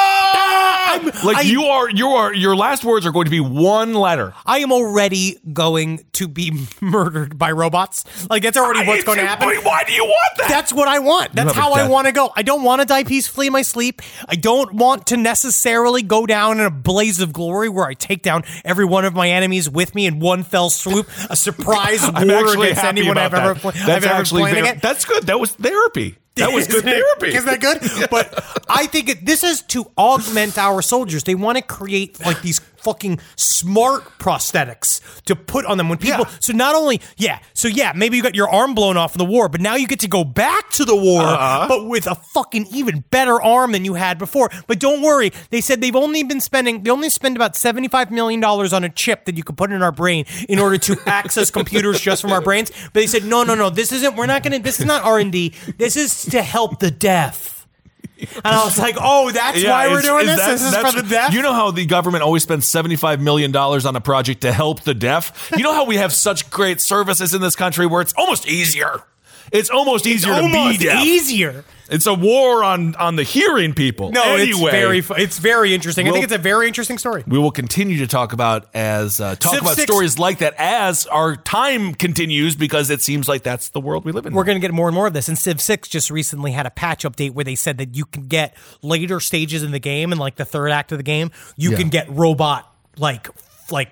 Speaker 3: Ah!
Speaker 4: I'm-
Speaker 3: like
Speaker 4: I-
Speaker 3: you are, you are, your last words are going to be one letter.
Speaker 4: I am already going to be murdered by robots. Like, that's already what's
Speaker 3: If
Speaker 4: going to
Speaker 3: you-
Speaker 4: happen.
Speaker 3: wait, Why do you want that?
Speaker 4: That's what I want. That's
Speaker 3: have a
Speaker 4: how I
Speaker 3: death-
Speaker 4: want to go. I don't want to die peacefully in my sleep. I don't want to necessarily go down in a blaze of glory where I take down every one of my enemies with me in one fell swoop. A surprise
Speaker 3: I'm
Speaker 4: war
Speaker 3: actually
Speaker 4: against
Speaker 3: happy
Speaker 4: anyone
Speaker 3: about
Speaker 4: I've ever,
Speaker 3: that.
Speaker 4: pl-
Speaker 3: That's
Speaker 4: I've ever
Speaker 3: actually
Speaker 4: playing
Speaker 3: very-
Speaker 4: against.
Speaker 3: That's good. That was therapy. That was good
Speaker 4: Isn't it-
Speaker 3: therapy.
Speaker 4: Isn't that good? But I think it, this is to augment our soldiers. They want to create like these fucking smart prosthetics to put on them when people.
Speaker 3: Yeah.
Speaker 4: So not only, yeah, so yeah, maybe you got your arm blown off in the war, but now you get to go back to the war,
Speaker 3: Uh-huh.
Speaker 4: but with a fucking even better arm than you had before. But don't worry, they said they've only been spending, they only spend about seventy-five million dollars on a chip that you can put in our brain in order to access computers just from our brains. But they said, no, no, no, this isn't, we're not going to, this is not R and D. This is to help the deaf. And I was like, oh, that's
Speaker 3: Yeah,
Speaker 4: why we're
Speaker 3: is-
Speaker 4: doing
Speaker 3: is
Speaker 4: this?
Speaker 3: that-
Speaker 4: This is
Speaker 3: that's-
Speaker 4: for the deaf?
Speaker 3: You know how the government always spends seventy-five million dollars on a project to help the deaf? You know how we have such great services in this country where it's almost easier? It's almost easier
Speaker 4: Almost
Speaker 3: to be deaf.
Speaker 4: easier.
Speaker 3: It's a war on, on the hearing people.
Speaker 4: No,
Speaker 3: anyway,
Speaker 4: it's very, fu- it's very interesting. I
Speaker 3: We'll-
Speaker 4: think it's a very interesting story.
Speaker 3: we will continue to talk about as uh, talk
Speaker 4: Civ
Speaker 3: about
Speaker 4: six
Speaker 3: stories like that as our time continues, because it seems like that's the world we live in.
Speaker 4: We're going to get more and more of this. And Civ six just recently had a patch update where they said that you can get later stages in the game, and like the third act of the game, you
Speaker 3: Yeah.
Speaker 4: can get robot like like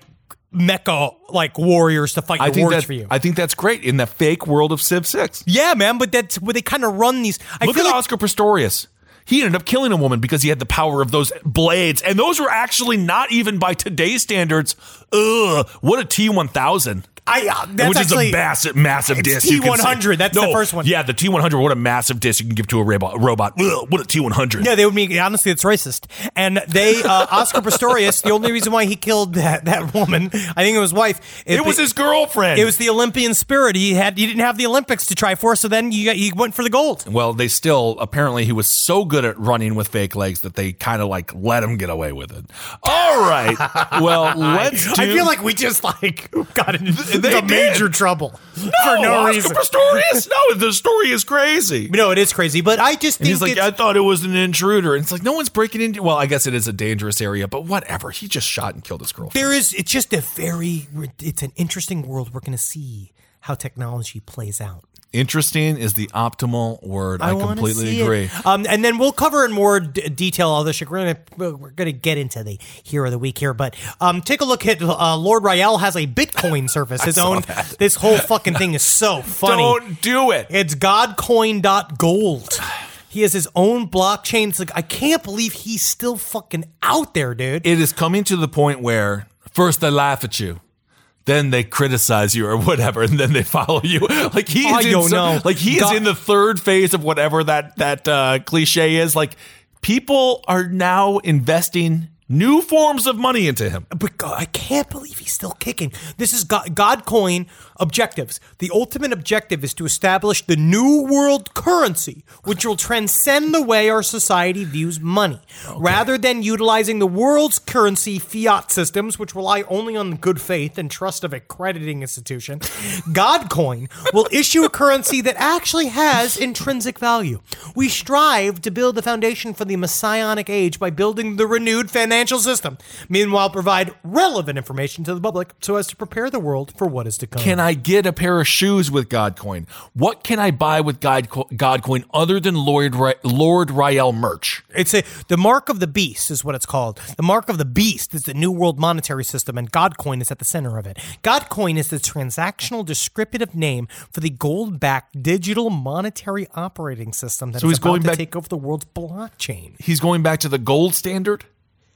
Speaker 4: mecha like warriors to fight
Speaker 3: I
Speaker 4: your
Speaker 3: think
Speaker 4: wars
Speaker 3: that
Speaker 4: for you.
Speaker 3: I think that's great in the fake world of Civ six.
Speaker 4: Yeah, man, but that's where they kind of run these. I
Speaker 3: Look
Speaker 4: feel
Speaker 3: at
Speaker 4: like
Speaker 3: Oscar Pistorius. He ended up killing a woman because he had the power of those blades, and those were actually not even by today's standards. Ugh, what a T one thousand.
Speaker 4: I uh, that's
Speaker 3: Which
Speaker 4: actually
Speaker 3: is a massive, massive
Speaker 4: it's
Speaker 3: disc. you can
Speaker 4: T one hundred.
Speaker 3: say.
Speaker 4: That's the
Speaker 3: No,
Speaker 4: first one.
Speaker 3: Yeah, the T one hundred. What a massive disc you can give to a robot. robot. Ugh, what a T one hundred.
Speaker 4: Yeah, they would mean, honestly, it's racist. And they, uh, Oscar Pistorius, the only reason why he killed that, that woman, I think it was his wife.
Speaker 3: It was his girlfriend.
Speaker 4: It was the Olympian spirit. He had, he didn't have the Olympics to try for, so then you got, he went for the gold.
Speaker 3: Well, they still, apparently he was so good at running with fake legs that they kind of like let him get away with it. All right. Well, let's do.
Speaker 4: I feel like we just like got into
Speaker 3: They
Speaker 4: the
Speaker 3: did.
Speaker 4: major trouble
Speaker 3: no,
Speaker 4: for no
Speaker 3: Oscar
Speaker 4: reason.
Speaker 3: Pistorius. No, the story is crazy.
Speaker 4: No, it is crazy, but I just
Speaker 3: And
Speaker 4: think
Speaker 3: he's like,
Speaker 4: it's,
Speaker 3: I thought it was an intruder. And it's like, no one's breaking into. Well, I guess it is a dangerous area, but whatever. He just shot and killed his girlfriend.
Speaker 4: there is. It's just a very. It's an interesting world. We're going to see how technology plays out.
Speaker 3: Interesting is the optimal word. I,
Speaker 4: wanna
Speaker 3: completely
Speaker 4: see
Speaker 3: agree.
Speaker 4: it. Um, and then we'll cover in more d- detail all this. We're gonna we're gonna get into the hero of the week here, but um, take a look at uh, Lord Rael has a Bitcoin service. His own.
Speaker 3: that.
Speaker 4: This whole fucking thing is so funny.
Speaker 3: Don't do it.
Speaker 4: It's godcoin dot gold. He has his own blockchain. It's like, I can't believe he's still fucking out there, dude.
Speaker 3: It is coming to the point where first they laugh at you, then they criticize you or whatever, and then they follow you. Like he is
Speaker 4: I
Speaker 3: in
Speaker 4: don't
Speaker 3: some-
Speaker 4: know.
Speaker 3: Like he is
Speaker 4: God-
Speaker 3: in the third phase of whatever that that uh, cliche is. Like people are now investing new forms of money into him.
Speaker 4: But God, I can't believe he's still kicking. This is God, Godcoin objectives. The ultimate objective is to establish the new world currency, which will transcend the way our society views money. Rather than utilizing the world's currency fiat systems, which rely only on the good faith and trust of a crediting institution, Godcoin will issue a currency that actually has intrinsic value. We strive to build the foundation for the messianic age by building the renewed financial system. Meanwhile, provide relevant information to the public so as to prepare the world for what is to come.
Speaker 3: Can I get a pair of shoes with Godcoin? What can I buy with God, Godcoin other than Lord Ra- Lord Rael merch?
Speaker 4: It's a the mark of the beast is what it's called. The mark of the beast is the new world monetary system, and Godcoin is at the center of it. Godcoin is the transactional descriptive name for the gold-backed digital monetary operating system that
Speaker 3: So
Speaker 4: is
Speaker 3: he's
Speaker 4: about
Speaker 3: going
Speaker 4: to
Speaker 3: back-
Speaker 4: take over the world's blockchain.
Speaker 3: He's going back to the gold standard?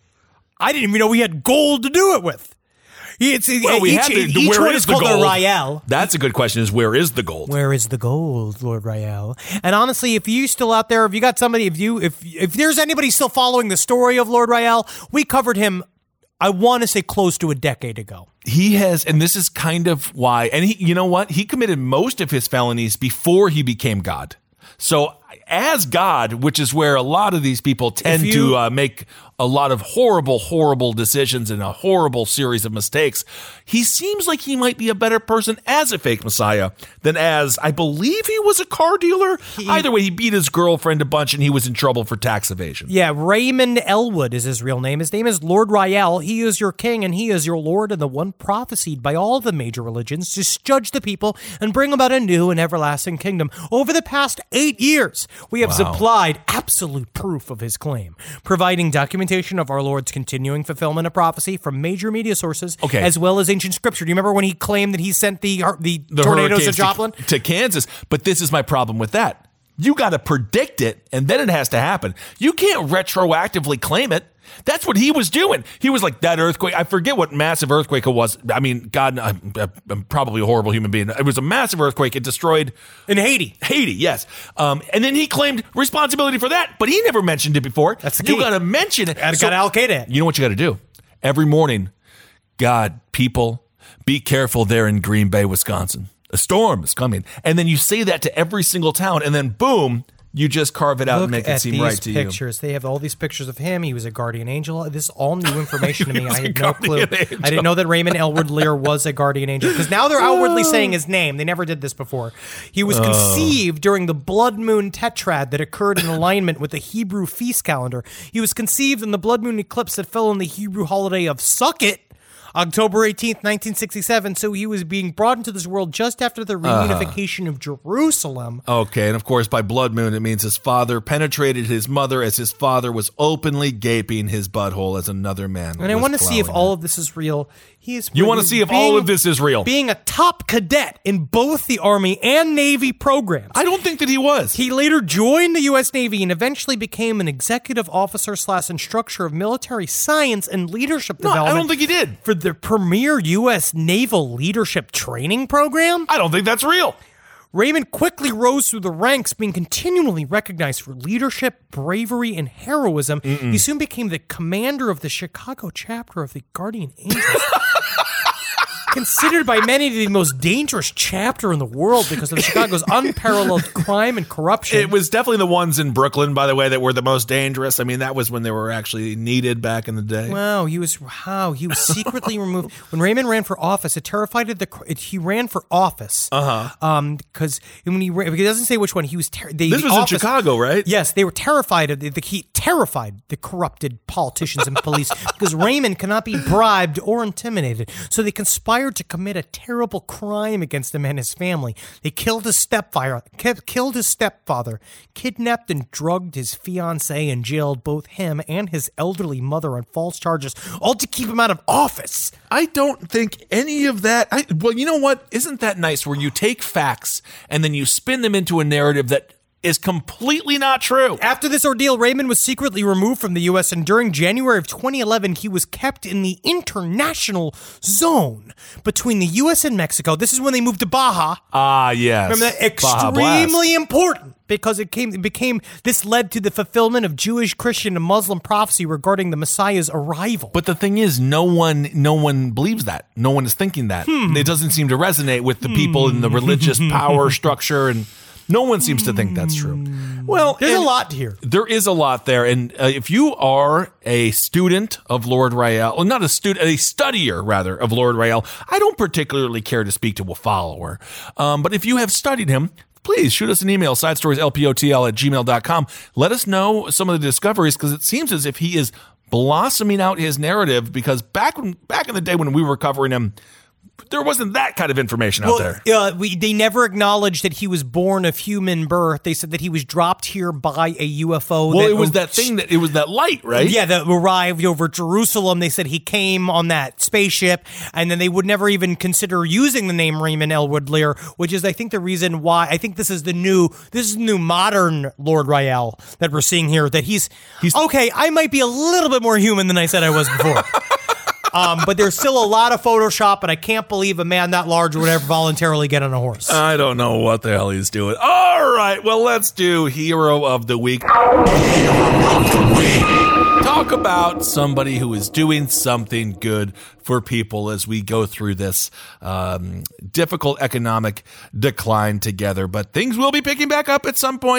Speaker 4: I didn't even know we had gold to do it with. It's
Speaker 3: Well, we
Speaker 4: each,
Speaker 3: have the,
Speaker 4: each
Speaker 3: where
Speaker 4: one
Speaker 3: is
Speaker 4: is
Speaker 3: the
Speaker 4: called
Speaker 3: gold?
Speaker 4: a Rael.
Speaker 3: That's a good question, is where is the gold?
Speaker 4: Where is the gold, Lord Rael? And honestly, if you still out there, if you got somebody, if you, if if there's anybody still following the story of Lord Rael, we covered him. I want to say close to a decade ago.
Speaker 3: He has, and this is kind of why, and he, you know what? He committed most of his felonies before he became God. So as God, which is where a lot of these people tend
Speaker 4: you-
Speaker 3: to uh, make a lot of horrible, horrible decisions and a horrible series of mistakes, he seems like he might be a better person as a fake Messiah than as, I believe he was a car dealer.
Speaker 4: He-
Speaker 3: Either way, he beat his girlfriend a bunch and he was in trouble for tax evasion.
Speaker 4: Yeah, Raymond Elwood is his real name. His name is Lord Rael. He is your king and he is your lord, and the one prophesied by all the major religions to judge the people and bring about a new and everlasting kingdom. Over the past eight years, we have
Speaker 3: Wow.
Speaker 4: supplied absolute proof of his claim, providing documentation of our Lord's continuing fulfillment of prophecy from major media sources,
Speaker 3: Okay.
Speaker 4: as well as ancient scripture. Do you remember when he claimed that he sent the the,
Speaker 3: The
Speaker 4: tornadoes to
Speaker 3: hurricanes
Speaker 4: Joplin?
Speaker 3: To, to Kansas. But this is my problem with that. You got to predict it, and then it has to happen. You can't retroactively claim it. That's what he was doing. He was like, that earthquake, I forget what massive earthquake it was. I mean, God, I'm, I'm probably a horrible human being. It was a massive earthquake. It destroyed
Speaker 4: In Haiti.
Speaker 3: Haiti, yes. Um, and then he claimed responsibility for that, but he never mentioned it before.
Speaker 4: That's the
Speaker 3: You
Speaker 4: key.
Speaker 3: got to mention it.
Speaker 4: Gotta, gotta allocate it.
Speaker 3: You know what you got to do? Every morning, God, people, be careful there in Green Bay, Wisconsin. A storm is coming. And then you say that to every single town, and then boom, you just carve it out
Speaker 4: Look
Speaker 3: and make
Speaker 4: at
Speaker 3: it seem
Speaker 4: these
Speaker 3: right to you.
Speaker 4: pictures. They have all these pictures of him. He was a guardian angel. This is all new information to
Speaker 3: He
Speaker 4: me.
Speaker 3: was
Speaker 4: I
Speaker 3: a
Speaker 4: had no clue.
Speaker 3: guardian angel.
Speaker 4: I didn't know that Raymond Elwood Lear was a guardian angel, because now they're outwardly saying his name. They never did this before. He was conceived during the blood moon tetrad that occurred in alignment with the Hebrew feast calendar. He was conceived in the blood moon eclipse that fell on the Hebrew holiday of Sukkot, October eighteenth, nineteen sixty-seven. So he was being brought into this world just after the reunification of Jerusalem.
Speaker 3: Okay, and of course, by blood moon, it means his father penetrated his mother as his father was openly gaping his butthole as another man.
Speaker 4: And I
Speaker 3: was
Speaker 4: want to see if
Speaker 3: plowing
Speaker 4: all
Speaker 3: it.
Speaker 4: of this is real. He is.
Speaker 3: You want to see if all of this is real?
Speaker 4: Being a top cadet in both the Army and Navy programs.
Speaker 3: I don't think that he was.
Speaker 4: He later joined the U S Navy and eventually became an executive officer slash instructor of military science and leadership
Speaker 3: No, I
Speaker 4: development.
Speaker 3: don't think he did.
Speaker 4: For the premier U S Naval Leadership Training Program.
Speaker 3: I don't think that's real.
Speaker 4: Raymond quickly rose through the ranks, being continually recognized for leadership, bravery, and heroism.
Speaker 3: Mm-mm.
Speaker 4: He soon became the commander of the Chicago chapter of the Guardian Angels. Considered by many the most dangerous chapter in the world because of Chicago's unparalleled crime and corruption.
Speaker 3: It was definitely the ones in Brooklyn, by the way, that were the most dangerous. I mean, that was when they were actually needed back in the day.
Speaker 4: Wow, he was wow, he was secretly removed when Raymond ran for office. It terrified the it, he ran for office.
Speaker 3: Uh huh.
Speaker 4: Um, because when he ran, it doesn't say which one he was. Ter- they,
Speaker 3: This
Speaker 4: the
Speaker 3: was
Speaker 4: office,
Speaker 3: in Chicago, right?
Speaker 4: Yes, they were terrified of the, the he terrified the corrupted politicians and police because Raymond cannot be bribed or intimidated. So they conspired to commit a terrible crime against him and his family. They killed his stepfather, killed his stepfather, kidnapped and drugged his fiancée, and jailed both him and his elderly mother on false charges, all to keep him out of office.
Speaker 3: I don't think any of that. I, well, you know what? Isn't that nice where you take facts and then you spin them into a narrative that is completely not true?
Speaker 4: After this ordeal, Raymond was secretly removed from the U S, and during January of twenty eleven, he was kept in the international zone between the U S and Mexico. This is when they moved to Baja.
Speaker 3: Ah, yes.
Speaker 4: Remember that?
Speaker 3: Baja Blast.
Speaker 4: Extremely important because it came. It became. This led to the fulfillment of Jewish, Christian, and Muslim prophecy regarding the Messiah's arrival.
Speaker 3: But the thing is, no one, no one believes that. No one is thinking that.
Speaker 4: Hmm.
Speaker 3: It doesn't seem to resonate with the people in the religious power structure, and no one seems to think that's true. Well,
Speaker 4: There's a
Speaker 3: and
Speaker 4: lot here.
Speaker 3: There is a lot there, and uh, if you are a student of Lord Rael, or not a student, a studier rather of Lord Rael, I don't particularly care to speak to a follower. Um, but if you have studied him, please shoot us an email, sidestorieslpotl at gmail dot com. Let us know some of the discoveries, because it seems as if he is blossoming out his narrative, because back when, back in the day when we were covering him, there wasn't that kind of information out there.
Speaker 4: Uh, we, they never acknowledged that he was born of human birth. They said that he was dropped here by a U F O.
Speaker 3: Well,
Speaker 4: that,
Speaker 3: it was that thing that, it was that light, right?
Speaker 4: Yeah, that arrived over Jerusalem. They said he came on that spaceship, and then they would never even consider using the name Raymond Elwood Lear, which is, I think, the reason why. I think this is the new, this is the new modern Lord Rael that we're seeing here. That he's, he's okay. I might be a little bit more human than I said I was before. Um, but there's still a lot of Photoshop, and I can't believe a man that large would ever voluntarily get on a horse.
Speaker 3: I don't know what the hell he's doing. All right, well, let's do Hero of the Week. Talk about somebody who is doing something good for people as we go through this um, difficult economic decline together. But things will be picking back up at some point.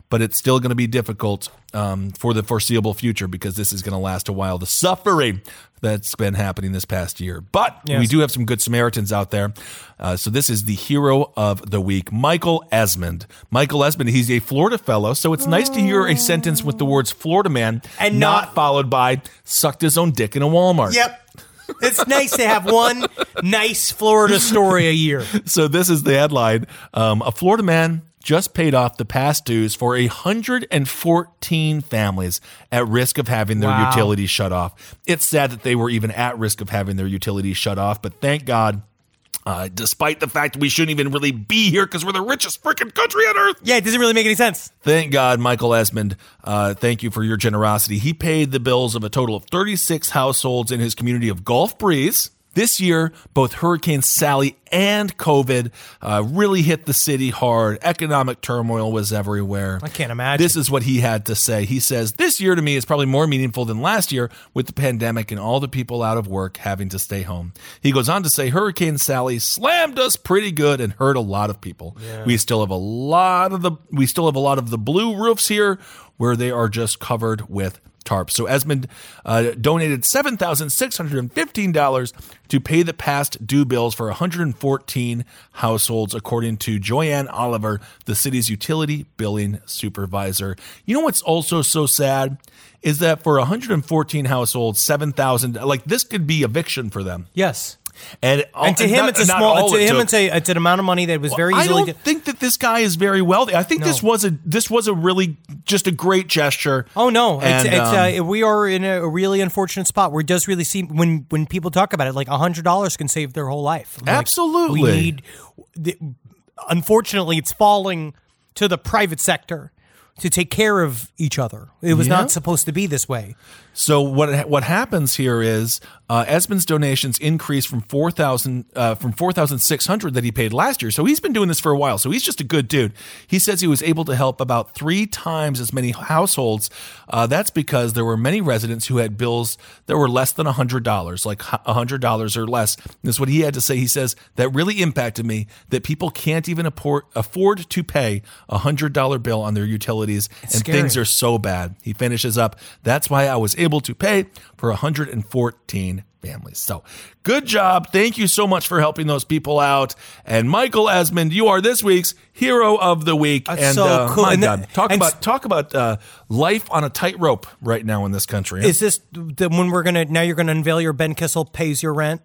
Speaker 3: but it's still going to be difficult um, for the foreseeable future because this is going to last a while. The suffering that's been happening this past year. But
Speaker 4: Yes.
Speaker 3: we do have some good Samaritans out there. Uh, so this is the hero of the week, Michael Esmond. Michael Esmond, he's a Florida fellow, so it's nice to hear a sentence with the words Florida man
Speaker 4: And
Speaker 3: not,
Speaker 4: not-
Speaker 3: followed by sucked his own dick in a Walmart.
Speaker 4: Yep. It's nice to have one nice Florida story a year.
Speaker 3: So this is the headline. Um, a Florida man just paid off the past dues for one hundred fourteen families at risk of having their
Speaker 4: Wow.
Speaker 3: utilities shut off. It's sad that they were even at risk of having their utilities shut off, but thank God, uh, despite the fact we shouldn't even really be here because we're the richest freaking country on earth.
Speaker 4: Yeah, it doesn't really make any sense.
Speaker 3: Thank God, Michael Esmond. Uh, thank you for your generosity. He paid the bills of a total of thirty-six households in his community of Gulf Breeze. This year, both Hurricane Sally and COVID uh, really hit the city hard. Economic turmoil was everywhere.
Speaker 4: I can't imagine.
Speaker 3: This is what he had to say. He says, this year to me is probably more meaningful than last year with the pandemic and all the people out of work having to stay home. He goes on to say, Hurricane Sally slammed us pretty good and hurt a lot of people. Yeah. We still have a lot of the we still have a lot of the blue roofs here where they are just covered with tarps. So Esmond uh, donated seven thousand six hundred fifteen dollars to pay the past due bills for one hundred fourteen households, according to Joanne Oliver, the city's utility billing supervisor. You know what's also so sad is that for one hundred fourteen households, seven thousand, like this could be eviction for them.
Speaker 4: Yes.
Speaker 3: And,
Speaker 4: And to
Speaker 3: and
Speaker 4: him,
Speaker 3: not-
Speaker 4: it's a
Speaker 3: not
Speaker 4: small.
Speaker 3: all
Speaker 4: To
Speaker 3: it
Speaker 4: him,
Speaker 3: took.
Speaker 4: it's a it's an amount of money that was very
Speaker 3: I
Speaker 4: easily.
Speaker 3: don't think that this guy is very wealthy. I think
Speaker 4: No.
Speaker 3: this was a this was a really just a great gesture.
Speaker 4: Oh no!
Speaker 3: And,
Speaker 4: it's, it's,
Speaker 3: um,
Speaker 4: uh, we are in a really unfortunate spot where it does really seem when when people talk about it, like a hundred dollars can save their whole life. Like,
Speaker 3: Absolutely.
Speaker 4: we need. The, unfortunately, it's falling to the private sector to take care of each other. It was
Speaker 3: Yeah.
Speaker 4: not supposed to be this way.
Speaker 3: So what what happens here is uh, Esmond's donations increased from four thousand uh, from four thousand six hundred that he paid last year. So he's been doing this for a while. So he's just a good dude. He says he was able to help about three times as many households. Uh, that's because there were many residents who had bills that were less than a hundred dollars, like a hundred dollars or less. This is what he had to say. He says that really impacted me. That people can't even afford afford to pay a hundred dollar bill on their utilities, and
Speaker 4: scary.
Speaker 3: things are so bad. He finishes up. That's why I was able to pay for one hundred fourteen families. So good job. Thank you so much for helping those people out. And Michael Esmond, you are this week's hero of the week.
Speaker 4: That's
Speaker 3: and
Speaker 4: so
Speaker 3: uh,
Speaker 4: cool.
Speaker 3: my
Speaker 4: And
Speaker 3: God,
Speaker 4: the-
Speaker 3: talk
Speaker 4: and-
Speaker 3: about talk about uh, life on a tightrope right now in this country. huh?
Speaker 4: Is this the, when we're gonna now? You're gonna unveil your Ben Kissel pays your rent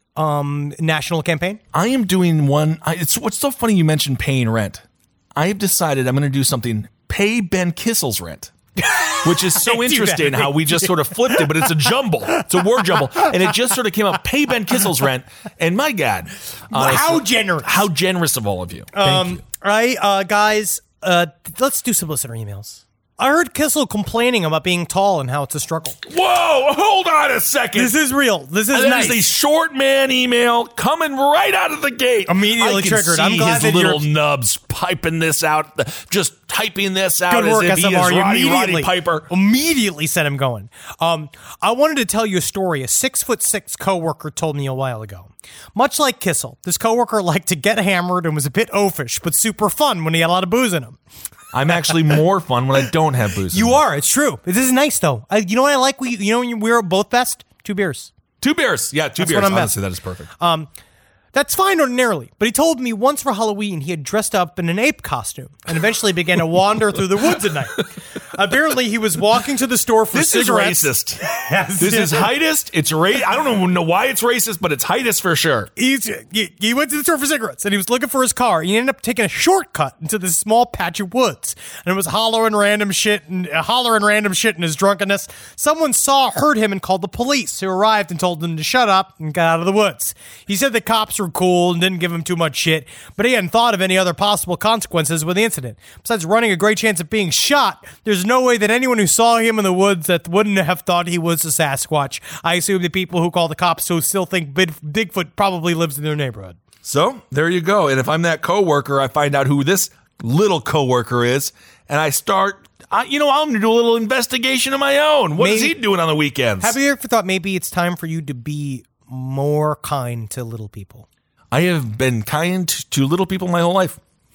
Speaker 4: um, national campaign.
Speaker 3: I am doing one. I, it's what's so funny you mentioned paying rent. I have decided I'm going to do something. Pay Ben Kissel's rent. Which is so
Speaker 4: I do that.
Speaker 3: interesting how we just sort of flipped it, but it's a jumble. It's a word jumble. And it just sort of came up, pay Ben Kissel's rent. And my God. honestly,
Speaker 4: How generous.
Speaker 3: How generous of all of you. Thank
Speaker 4: Um,
Speaker 3: you.
Speaker 4: all right, uh, guys, uh, let's do some listener emails. I heard Kissel complaining about being tall and how it's a struggle.
Speaker 3: Whoa, hold on a second.
Speaker 4: This is real. This is
Speaker 3: That
Speaker 4: nice.
Speaker 3: is a short man email coming right out of the gate.
Speaker 4: Immediately
Speaker 3: I can
Speaker 4: triggered.
Speaker 3: See
Speaker 4: I'm glad
Speaker 3: his
Speaker 4: that
Speaker 3: little
Speaker 4: you're-
Speaker 3: nubs piping this out, just typing this out
Speaker 4: Good
Speaker 3: as
Speaker 4: work,
Speaker 3: if
Speaker 4: S
Speaker 3: he
Speaker 4: M
Speaker 3: is
Speaker 4: R. You
Speaker 3: Roddy, Roddy
Speaker 4: immediately,
Speaker 3: Piper.
Speaker 4: immediately set him going. Um, I wanted to tell you a story. A six foot six coworker told me a while ago. Much like Kissel, this coworker liked to get hammered and was a bit oafish, but super fun when he had a lot of booze in him.
Speaker 3: I'm actually more fun when I don't have booze.
Speaker 4: You are. It's true. This is nice though. I, you know what I like? We, you know, when we're both best. Two beers.
Speaker 3: Two beers. Yeah, two
Speaker 4: That's
Speaker 3: beers.
Speaker 4: what I'm at.
Speaker 3: Honestly, that is perfect.
Speaker 4: Um, That's fine ordinarily, but he told me once for Halloween he had dressed up in an ape costume and eventually began to wander through the woods at night. Apparently, he was walking to the store for
Speaker 3: this
Speaker 4: cigarettes.
Speaker 3: is racist. This is heightist. It's ra- I don't even know why it's racist, but it's heightist for sure.
Speaker 4: He's, he, he went to the store for cigarettes and he was looking for his car. He ended up taking a shortcut into this small patch of woods and it was hollering random shit and uh, hollering random shit in his drunkenness. Someone saw, heard him, and called the police, who arrived and told him to shut up and got out of the woods. He said the cops were cool and didn't give him too much shit, but he hadn't thought of any other possible consequences with the incident. Besides running a great chance of being shot, there's no way that anyone who saw him in the woods that wouldn't have thought he was a Sasquatch. I assume the people who call the cops who still think Big- Bigfoot probably lives in their neighborhood.
Speaker 3: So there you go. And if I'm that coworker, I find out who this little coworker is, and I start. I, you know, I'm going to do a little investigation of my own. What is
Speaker 4: Maybe-
Speaker 3: he doing on the weekends?
Speaker 4: Have you ever thought maybe it's time for you to be more kind to little people?
Speaker 3: I have been kind to little people my whole life.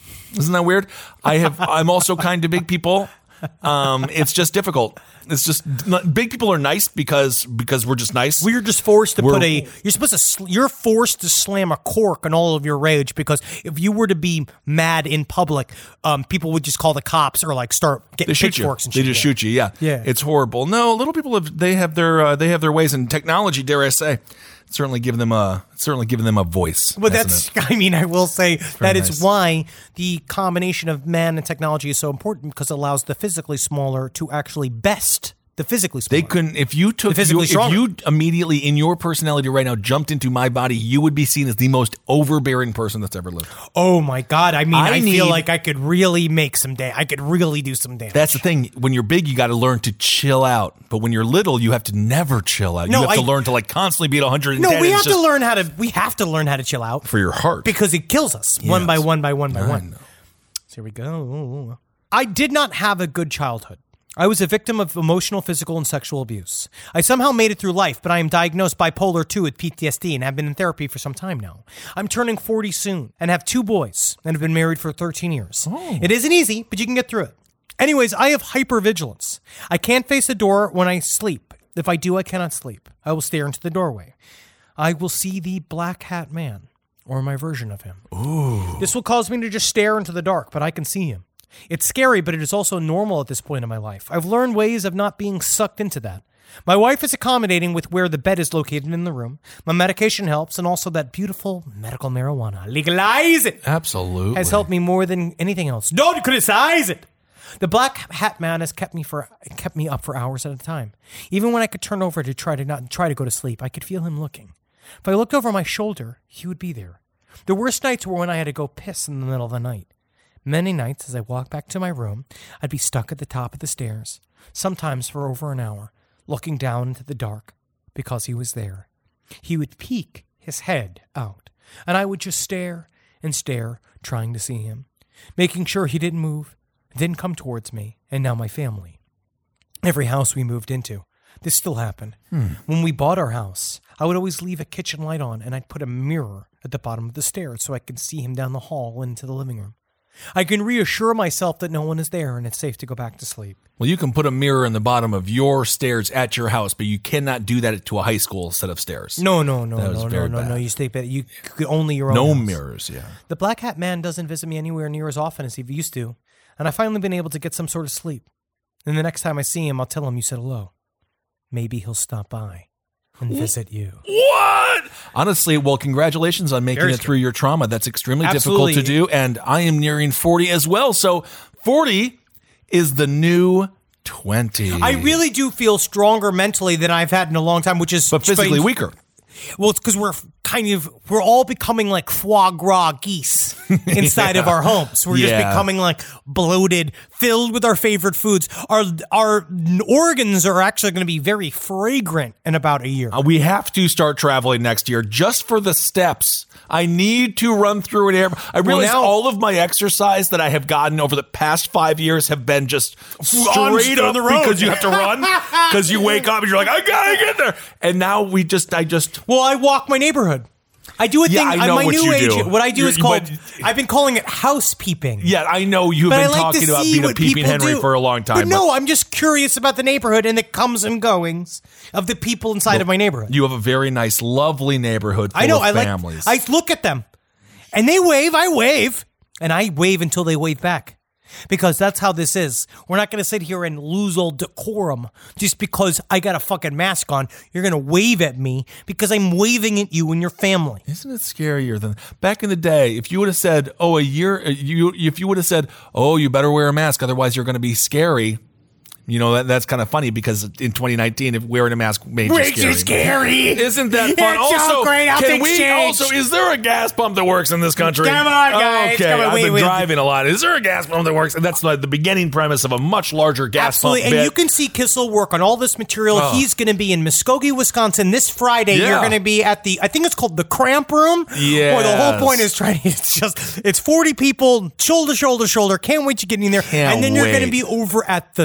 Speaker 3: Isn't that weird? I have. I'm also kind to big people. Um, it's just difficult. It's just big people are nice because because we're just nice.
Speaker 4: We're just forced to
Speaker 3: We're-
Speaker 4: put a. You're supposed to. Sl- you're forced to slam a cork on all of your rage because if you were to be mad in public, um, people would just call the cops or like start getting
Speaker 3: They shoot you.
Speaker 4: pitchforks and
Speaker 3: They
Speaker 4: shit.
Speaker 3: just shoot you. Yeah,
Speaker 4: Yeah.
Speaker 3: It's horrible. No, little people have. They have their. Uh, they have their ways, and technology. Dare I say, certainly giving them a. Certainly giving them a voice.
Speaker 4: But
Speaker 3: hasn't
Speaker 4: that's,
Speaker 3: it?
Speaker 4: I mean, I will say that is
Speaker 3: nice.
Speaker 4: why the combination of man and technology is so important because it allows the physically smaller to actually best the physically smaller.
Speaker 3: They couldn't. If you took.
Speaker 4: The physically
Speaker 3: you, if
Speaker 4: stronger.
Speaker 3: you immediately in your personality right now jumped into my body, you would be seen as the most overbearing person that's ever lived.
Speaker 4: Oh my God. I mean, I,
Speaker 3: I
Speaker 4: feel
Speaker 3: need-
Speaker 4: like I could really make some damage. I could really do some damage.
Speaker 3: That's the thing. When you're big, you got to learn to chill out. But when you're little, you have to never chill out.
Speaker 4: No,
Speaker 3: you have to
Speaker 4: I-
Speaker 3: learn to like constantly be at one hundred ten.
Speaker 4: no, we
Speaker 3: It's
Speaker 4: have
Speaker 3: just
Speaker 4: to learn how to, we have to learn how to chill out
Speaker 3: for your heart.
Speaker 4: because it kills us one by
Speaker 3: Yes.
Speaker 4: one by one by
Speaker 3: I
Speaker 4: one.
Speaker 3: know.
Speaker 4: So here we go. I did not have a good childhood. I was a victim of emotional, physical, and sexual abuse. I somehow made it through life, but I am diagnosed bipolar two with P T S D and have been in therapy for some time now. I'm turning forty soon and have two boys and have been married for thirteen years. It isn't easy, but you can get through it. Anyways, I have hypervigilance. I can't face a door when I sleep. If I do, I cannot sleep. I will stare into the doorway. I will see the black hat man, or my version of him. Ooh. This will cause me to just stare into the dark, but I can see him. It's scary, but it is also normal at this point in my life. I've learned ways of not being sucked into that. My wife is accommodating with where the bed is located in the room. My medication helps, and also that beautiful medical marijuana. Legalize it!
Speaker 3: Absolutely.
Speaker 4: Has helped me more than anything else. Don't criticize it! The black hat man has kept me for kept me up for hours at a time. Even when I could turn over to try to not try to go to sleep, I could feel him looking. If I looked over my shoulder, he would be there. The worst nights were when I had to go piss in the middle of the night. Many nights, as I walked back to my room, I'd be stuck at the top of the stairs, sometimes for over an hour, looking down into the dark, because he was there. He would peek his head out, and I would just stare and stare, trying to see him, making sure he didn't move, then come towards me, and now my family. Every house we moved into, this still happened. Hmm. When we bought our house, I would always leave a kitchen light on, and I'd put a mirror at the bottom of the stairs so I could see him down the hall into the living room. I can reassure myself that no one is there and it's safe to go back to sleep.
Speaker 3: Well, you can put a mirror in the bottom of your stairs at your house, but you cannot do that to a high school set of stairs.
Speaker 4: No, no, no,
Speaker 3: That was
Speaker 4: no, no,
Speaker 3: very
Speaker 4: no,
Speaker 3: bad.
Speaker 4: no. You stay better. You only your own.
Speaker 3: No
Speaker 4: house.
Speaker 3: mirrors, yeah.
Speaker 4: The black hat man doesn't visit me anywhere near as often as he used to, and I've finally been able to get some sort of sleep. And the next time I see him, I'll tell him you said hello. Maybe he'll stop by and visit you.
Speaker 3: What? Honestly, well, congratulations on making
Speaker 4: Very
Speaker 3: it
Speaker 4: scary.
Speaker 3: through your trauma. That's extremely
Speaker 4: Absolutely.
Speaker 3: difficult to do, and I am nearing forty as well. So forty is the new twenty.
Speaker 4: I really do feel stronger mentally than I've had in a long time, which is
Speaker 3: But physically
Speaker 4: strange.
Speaker 3: weaker.
Speaker 4: Well, it's because we're kind of, we're all becoming like foie gras geese inside of our homes. We're just
Speaker 3: Yeah.
Speaker 4: becoming like bloated, filled with our favorite foods. Our, our organs are actually going to be very fragrant in about a year.
Speaker 3: Uh, We have to start traveling next year just for the steps. I need to run through an air. I realize
Speaker 4: now-
Speaker 3: all of my exercise that I have gotten over the past five years have been just
Speaker 4: On
Speaker 3: straight
Speaker 4: on
Speaker 3: up
Speaker 4: the road.
Speaker 3: because you have to run because you wake up and you're like, I gotta get there. And now we just, I just,
Speaker 4: Well, I walk my neighborhood. I do a
Speaker 3: Yeah,
Speaker 4: thing.
Speaker 3: I know
Speaker 4: my
Speaker 3: what
Speaker 4: new
Speaker 3: you
Speaker 4: age.
Speaker 3: do.
Speaker 4: What I do
Speaker 3: You're-
Speaker 4: is called.
Speaker 3: but-
Speaker 4: I've been calling it house peeping.
Speaker 3: yeah, I know you've
Speaker 4: But I
Speaker 3: been
Speaker 4: like to
Speaker 3: talking about
Speaker 4: see
Speaker 3: being a
Speaker 4: what
Speaker 3: peeping
Speaker 4: people
Speaker 3: Henry
Speaker 4: do.
Speaker 3: for a long time.
Speaker 4: But no, I'm just curious about the neighborhood and the comes and goings of the people inside of my neighborhood.
Speaker 3: You have a very nice, lovely neighborhood full
Speaker 4: I know.
Speaker 3: of
Speaker 4: I like.
Speaker 3: families.
Speaker 4: I look at them, and they wave. I wave, and I wave until they wave back, because that's how this is. We're not going to sit here and lose all decorum just because I got a fucking mask on. You're going to wave at me because I'm waving at you and your family.
Speaker 3: Isn't it scarier than back in the day? If you would have said, "Oh, a year," you if you would have said, "Oh, you better wear a mask, otherwise you're going to be scary." You know that that's kind of funny because in twenty nineteen, if wearing a mask made you
Speaker 5: Makes
Speaker 3: scary.
Speaker 5: you scary.
Speaker 3: Isn't that fun?
Speaker 5: It's so
Speaker 3: also,
Speaker 5: great how
Speaker 3: can
Speaker 5: things
Speaker 3: we
Speaker 5: change.
Speaker 3: also? Is there a gas pump that works in this country?
Speaker 5: Come on, guys.
Speaker 3: Okay,
Speaker 5: Come on,
Speaker 3: I've
Speaker 5: wait,
Speaker 3: been
Speaker 5: wait.
Speaker 3: driving a lot. Is there a gas pump that works? And that's like the beginning premise of a much larger gas
Speaker 4: Absolutely.
Speaker 3: pump.
Speaker 4: And
Speaker 3: bit.
Speaker 4: you can see Kissel work on all this material.
Speaker 3: Oh.
Speaker 4: He's going to be in Muskogee, Wisconsin this Friday.
Speaker 3: Yeah.
Speaker 4: You're going to be at the, I think it's called the Cramp Room.
Speaker 3: Yes.
Speaker 4: Where the whole point is trying to, it's just, it's forty people, shoulder, shoulder, shoulder. Can't wait to get in there.
Speaker 3: Can't
Speaker 4: and then you're
Speaker 3: wait.
Speaker 4: going to be over at the Stuffed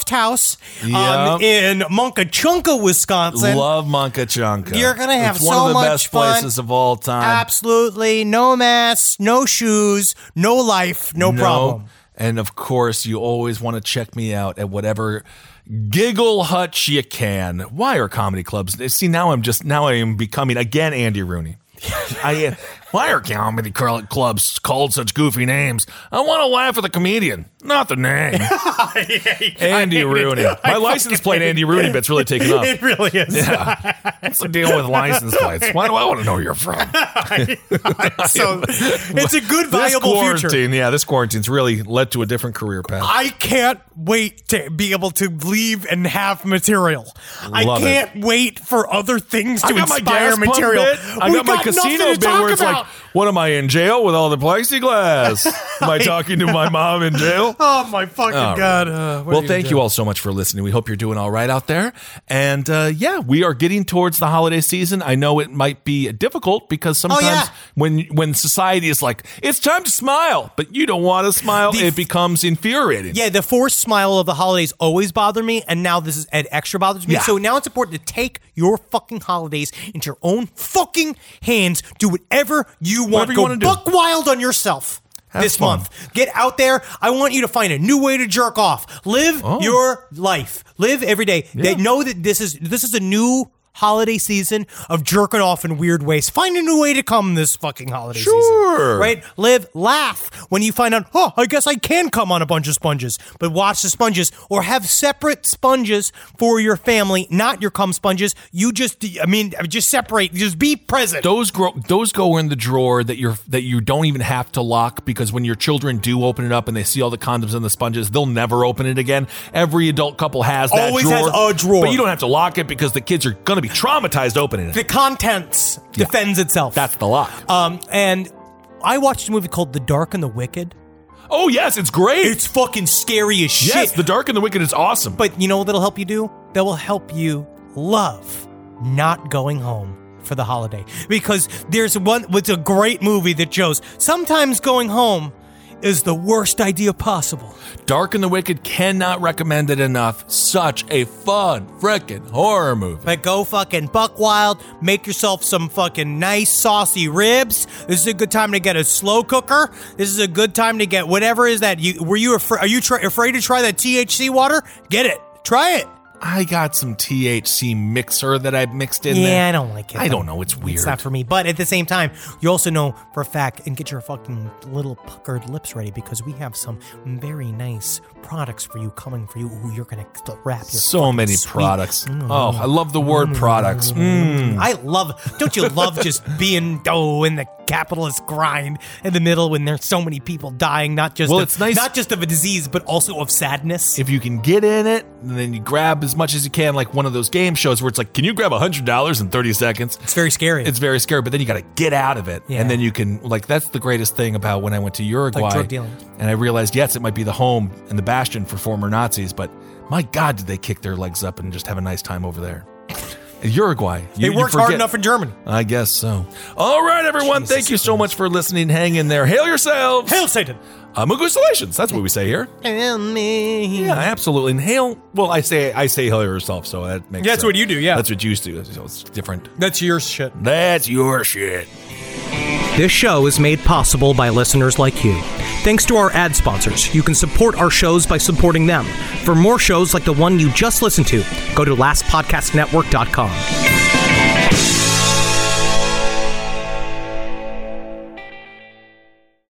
Speaker 4: Draft House
Speaker 3: Yep.
Speaker 4: um, in Munkachunka, Wisconsin.
Speaker 3: Love Munkachunka.
Speaker 4: You're gonna have
Speaker 3: it's
Speaker 4: so
Speaker 3: one of the
Speaker 4: much
Speaker 3: best
Speaker 4: fun.
Speaker 3: places of all time.
Speaker 4: Absolutely. No masks, no shoes, no life, no,
Speaker 3: No.
Speaker 4: problem.
Speaker 3: And of course, you always want to check me out at whatever giggle hutch you can. Why are comedy clubs? See, now I'm just now I am becoming again Andy Rooney. I why are comedy clubs called such goofy names? I want to laugh at the comedian, not the name. Andy Rooney. My license plate Andy Rooney bit's really taken up.
Speaker 4: It really is.
Speaker 3: Yeah. What's the deal with license plates? Why do I want to know where you're from?
Speaker 4: So it's a good,
Speaker 3: This
Speaker 4: viable
Speaker 3: quarantine,
Speaker 4: future.
Speaker 3: yeah, this quarantine's really led to a different career path.
Speaker 4: I can't wait to be able to leave and have material. I
Speaker 3: Love
Speaker 4: can't wait for other things to
Speaker 3: I got my
Speaker 4: inspire
Speaker 3: gas pump
Speaker 4: material.
Speaker 3: bit. I
Speaker 4: We
Speaker 3: got my
Speaker 4: nothing
Speaker 3: casino
Speaker 4: to
Speaker 3: bit
Speaker 4: talk
Speaker 3: where it's
Speaker 4: about.
Speaker 3: like, what am I in jail with all the plexiglass? Am I talking to my mom in jail?
Speaker 4: Oh my fucking
Speaker 3: All right.
Speaker 4: god! Uh, what
Speaker 3: Well,
Speaker 4: are you
Speaker 3: thank
Speaker 4: gonna
Speaker 3: you
Speaker 4: do?
Speaker 3: all so much for listening. We hope you're doing all right out there. And uh, yeah, we are getting towards the holiday season. I know it might be difficult because sometimes
Speaker 4: yeah.
Speaker 3: when when society is like, it's time to smile, but you don't want to smile,
Speaker 4: The-
Speaker 3: it becomes infuriating.
Speaker 4: Yeah, the forced smile of the holidays always bothered me, and now this is it extra bothers me.
Speaker 3: Yeah.
Speaker 4: So now it's important to take your fucking holidays into your own fucking hands. Do whatever you want.
Speaker 3: Whatever you
Speaker 4: Go
Speaker 3: wanna do.
Speaker 4: buck wild on yourself.
Speaker 3: Have
Speaker 4: this
Speaker 3: fun.
Speaker 4: month. Get out there. I want you to find a new way to jerk off. Live
Speaker 3: Oh.
Speaker 4: your life. Live every day. They
Speaker 3: Yeah.
Speaker 4: know that this is this is a new holiday season of jerking off in weird ways. Find a new way to come this fucking holiday season.
Speaker 3: Sure.
Speaker 4: Right? Live, laugh when you find out, oh, I guess I can come on a bunch of sponges. But watch the sponges or have separate sponges for your family, not your cum sponges. You just, I mean, just separate. Just be present.
Speaker 3: Those grow, those go in the drawer that you're that you don't even have to lock, because when your children do open it up and they see all the condoms and the sponges, they'll never open it again. Every adult couple has that
Speaker 4: Always
Speaker 3: drawer,
Speaker 4: has a drawer.
Speaker 3: but you don't have to lock it because the kids are going to be traumatized opening it.
Speaker 4: The contents defends itself.
Speaker 3: That's the lock.
Speaker 4: Um, and I watched a movie called The Dark and the Wicked.
Speaker 3: Oh yes, it's great.
Speaker 4: It's fucking scary as shit.
Speaker 3: yes, The Dark and the Wicked is awesome.
Speaker 4: But you know what that'll help you do? That will help you love not going home for the holiday. Because there's one, it's a great movie that shows sometimes going home is the worst idea possible.
Speaker 3: Dark and the Wicked, cannot recommend it enough. Such a fun frickin' horror movie.
Speaker 4: But go fucking buck wild, make yourself some fucking nice saucy ribs. This is a good time to get a slow cooker. This is a good time to get whatever is that. You were you afraid? Are you try, afraid to try that T H C water? Get it. Try it.
Speaker 3: I got some T H C mixer that I mixed in
Speaker 4: Yeah,
Speaker 3: there.
Speaker 4: I don't like it.
Speaker 3: I don't know. It's weird.
Speaker 4: It's not for me. But at the same time, you also know for a fact, and get your fucking little puckered lips ready, because we have some very nice products for you coming for you. Ooh, you're going to wrap your
Speaker 3: So
Speaker 4: fucking
Speaker 3: many
Speaker 4: sweet-
Speaker 3: products.
Speaker 4: Mm.
Speaker 3: Oh, I love the word products. Mm.
Speaker 4: I love, don't you love just being, oh, in the capitalist grind in the middle when there's so many people dying, not just,
Speaker 3: Well,
Speaker 4: of,
Speaker 3: it's nice-
Speaker 4: not just of a disease, but also of sadness.
Speaker 3: If you can get in it, and then you grab as much as you can, like one of those game shows where it's like, can you grab one hundred dollars in thirty seconds?
Speaker 4: It's very scary.
Speaker 3: It's very scary, but then you got to get out of it.
Speaker 4: Yeah.
Speaker 3: And then you can, like, that's the greatest thing about when I went to Uruguay.
Speaker 4: drug dealing.
Speaker 3: And I realized, yes, it might be the home and the bastion for former Nazis, but my God, did they kick their legs up and just have a nice time over there. Uruguay.
Speaker 4: they
Speaker 3: You- you
Speaker 4: worked hard
Speaker 3: forget.
Speaker 4: enough in Germany.
Speaker 3: I guess so. All right, everyone.
Speaker 4: Jesus
Speaker 3: thank you so much for listening. Hang in there. Hail yourselves.
Speaker 4: Hail Satan.
Speaker 3: Uh, Mugusalations. That's what we say here.
Speaker 4: Hail me.
Speaker 3: Yeah, absolutely. And hail. Well, I say I say hail yourself, so that makes.
Speaker 4: Yeah, that's
Speaker 3: sense.
Speaker 4: what you do, yeah.
Speaker 3: that's what you used to. So it's different.
Speaker 4: That's your shit.
Speaker 3: That's your shit.
Speaker 4: This show is made possible by listeners like you. Thanks to our ad sponsors, you can support our shows by supporting them. For more shows like the one you just listened to, go to last podcast network dot com.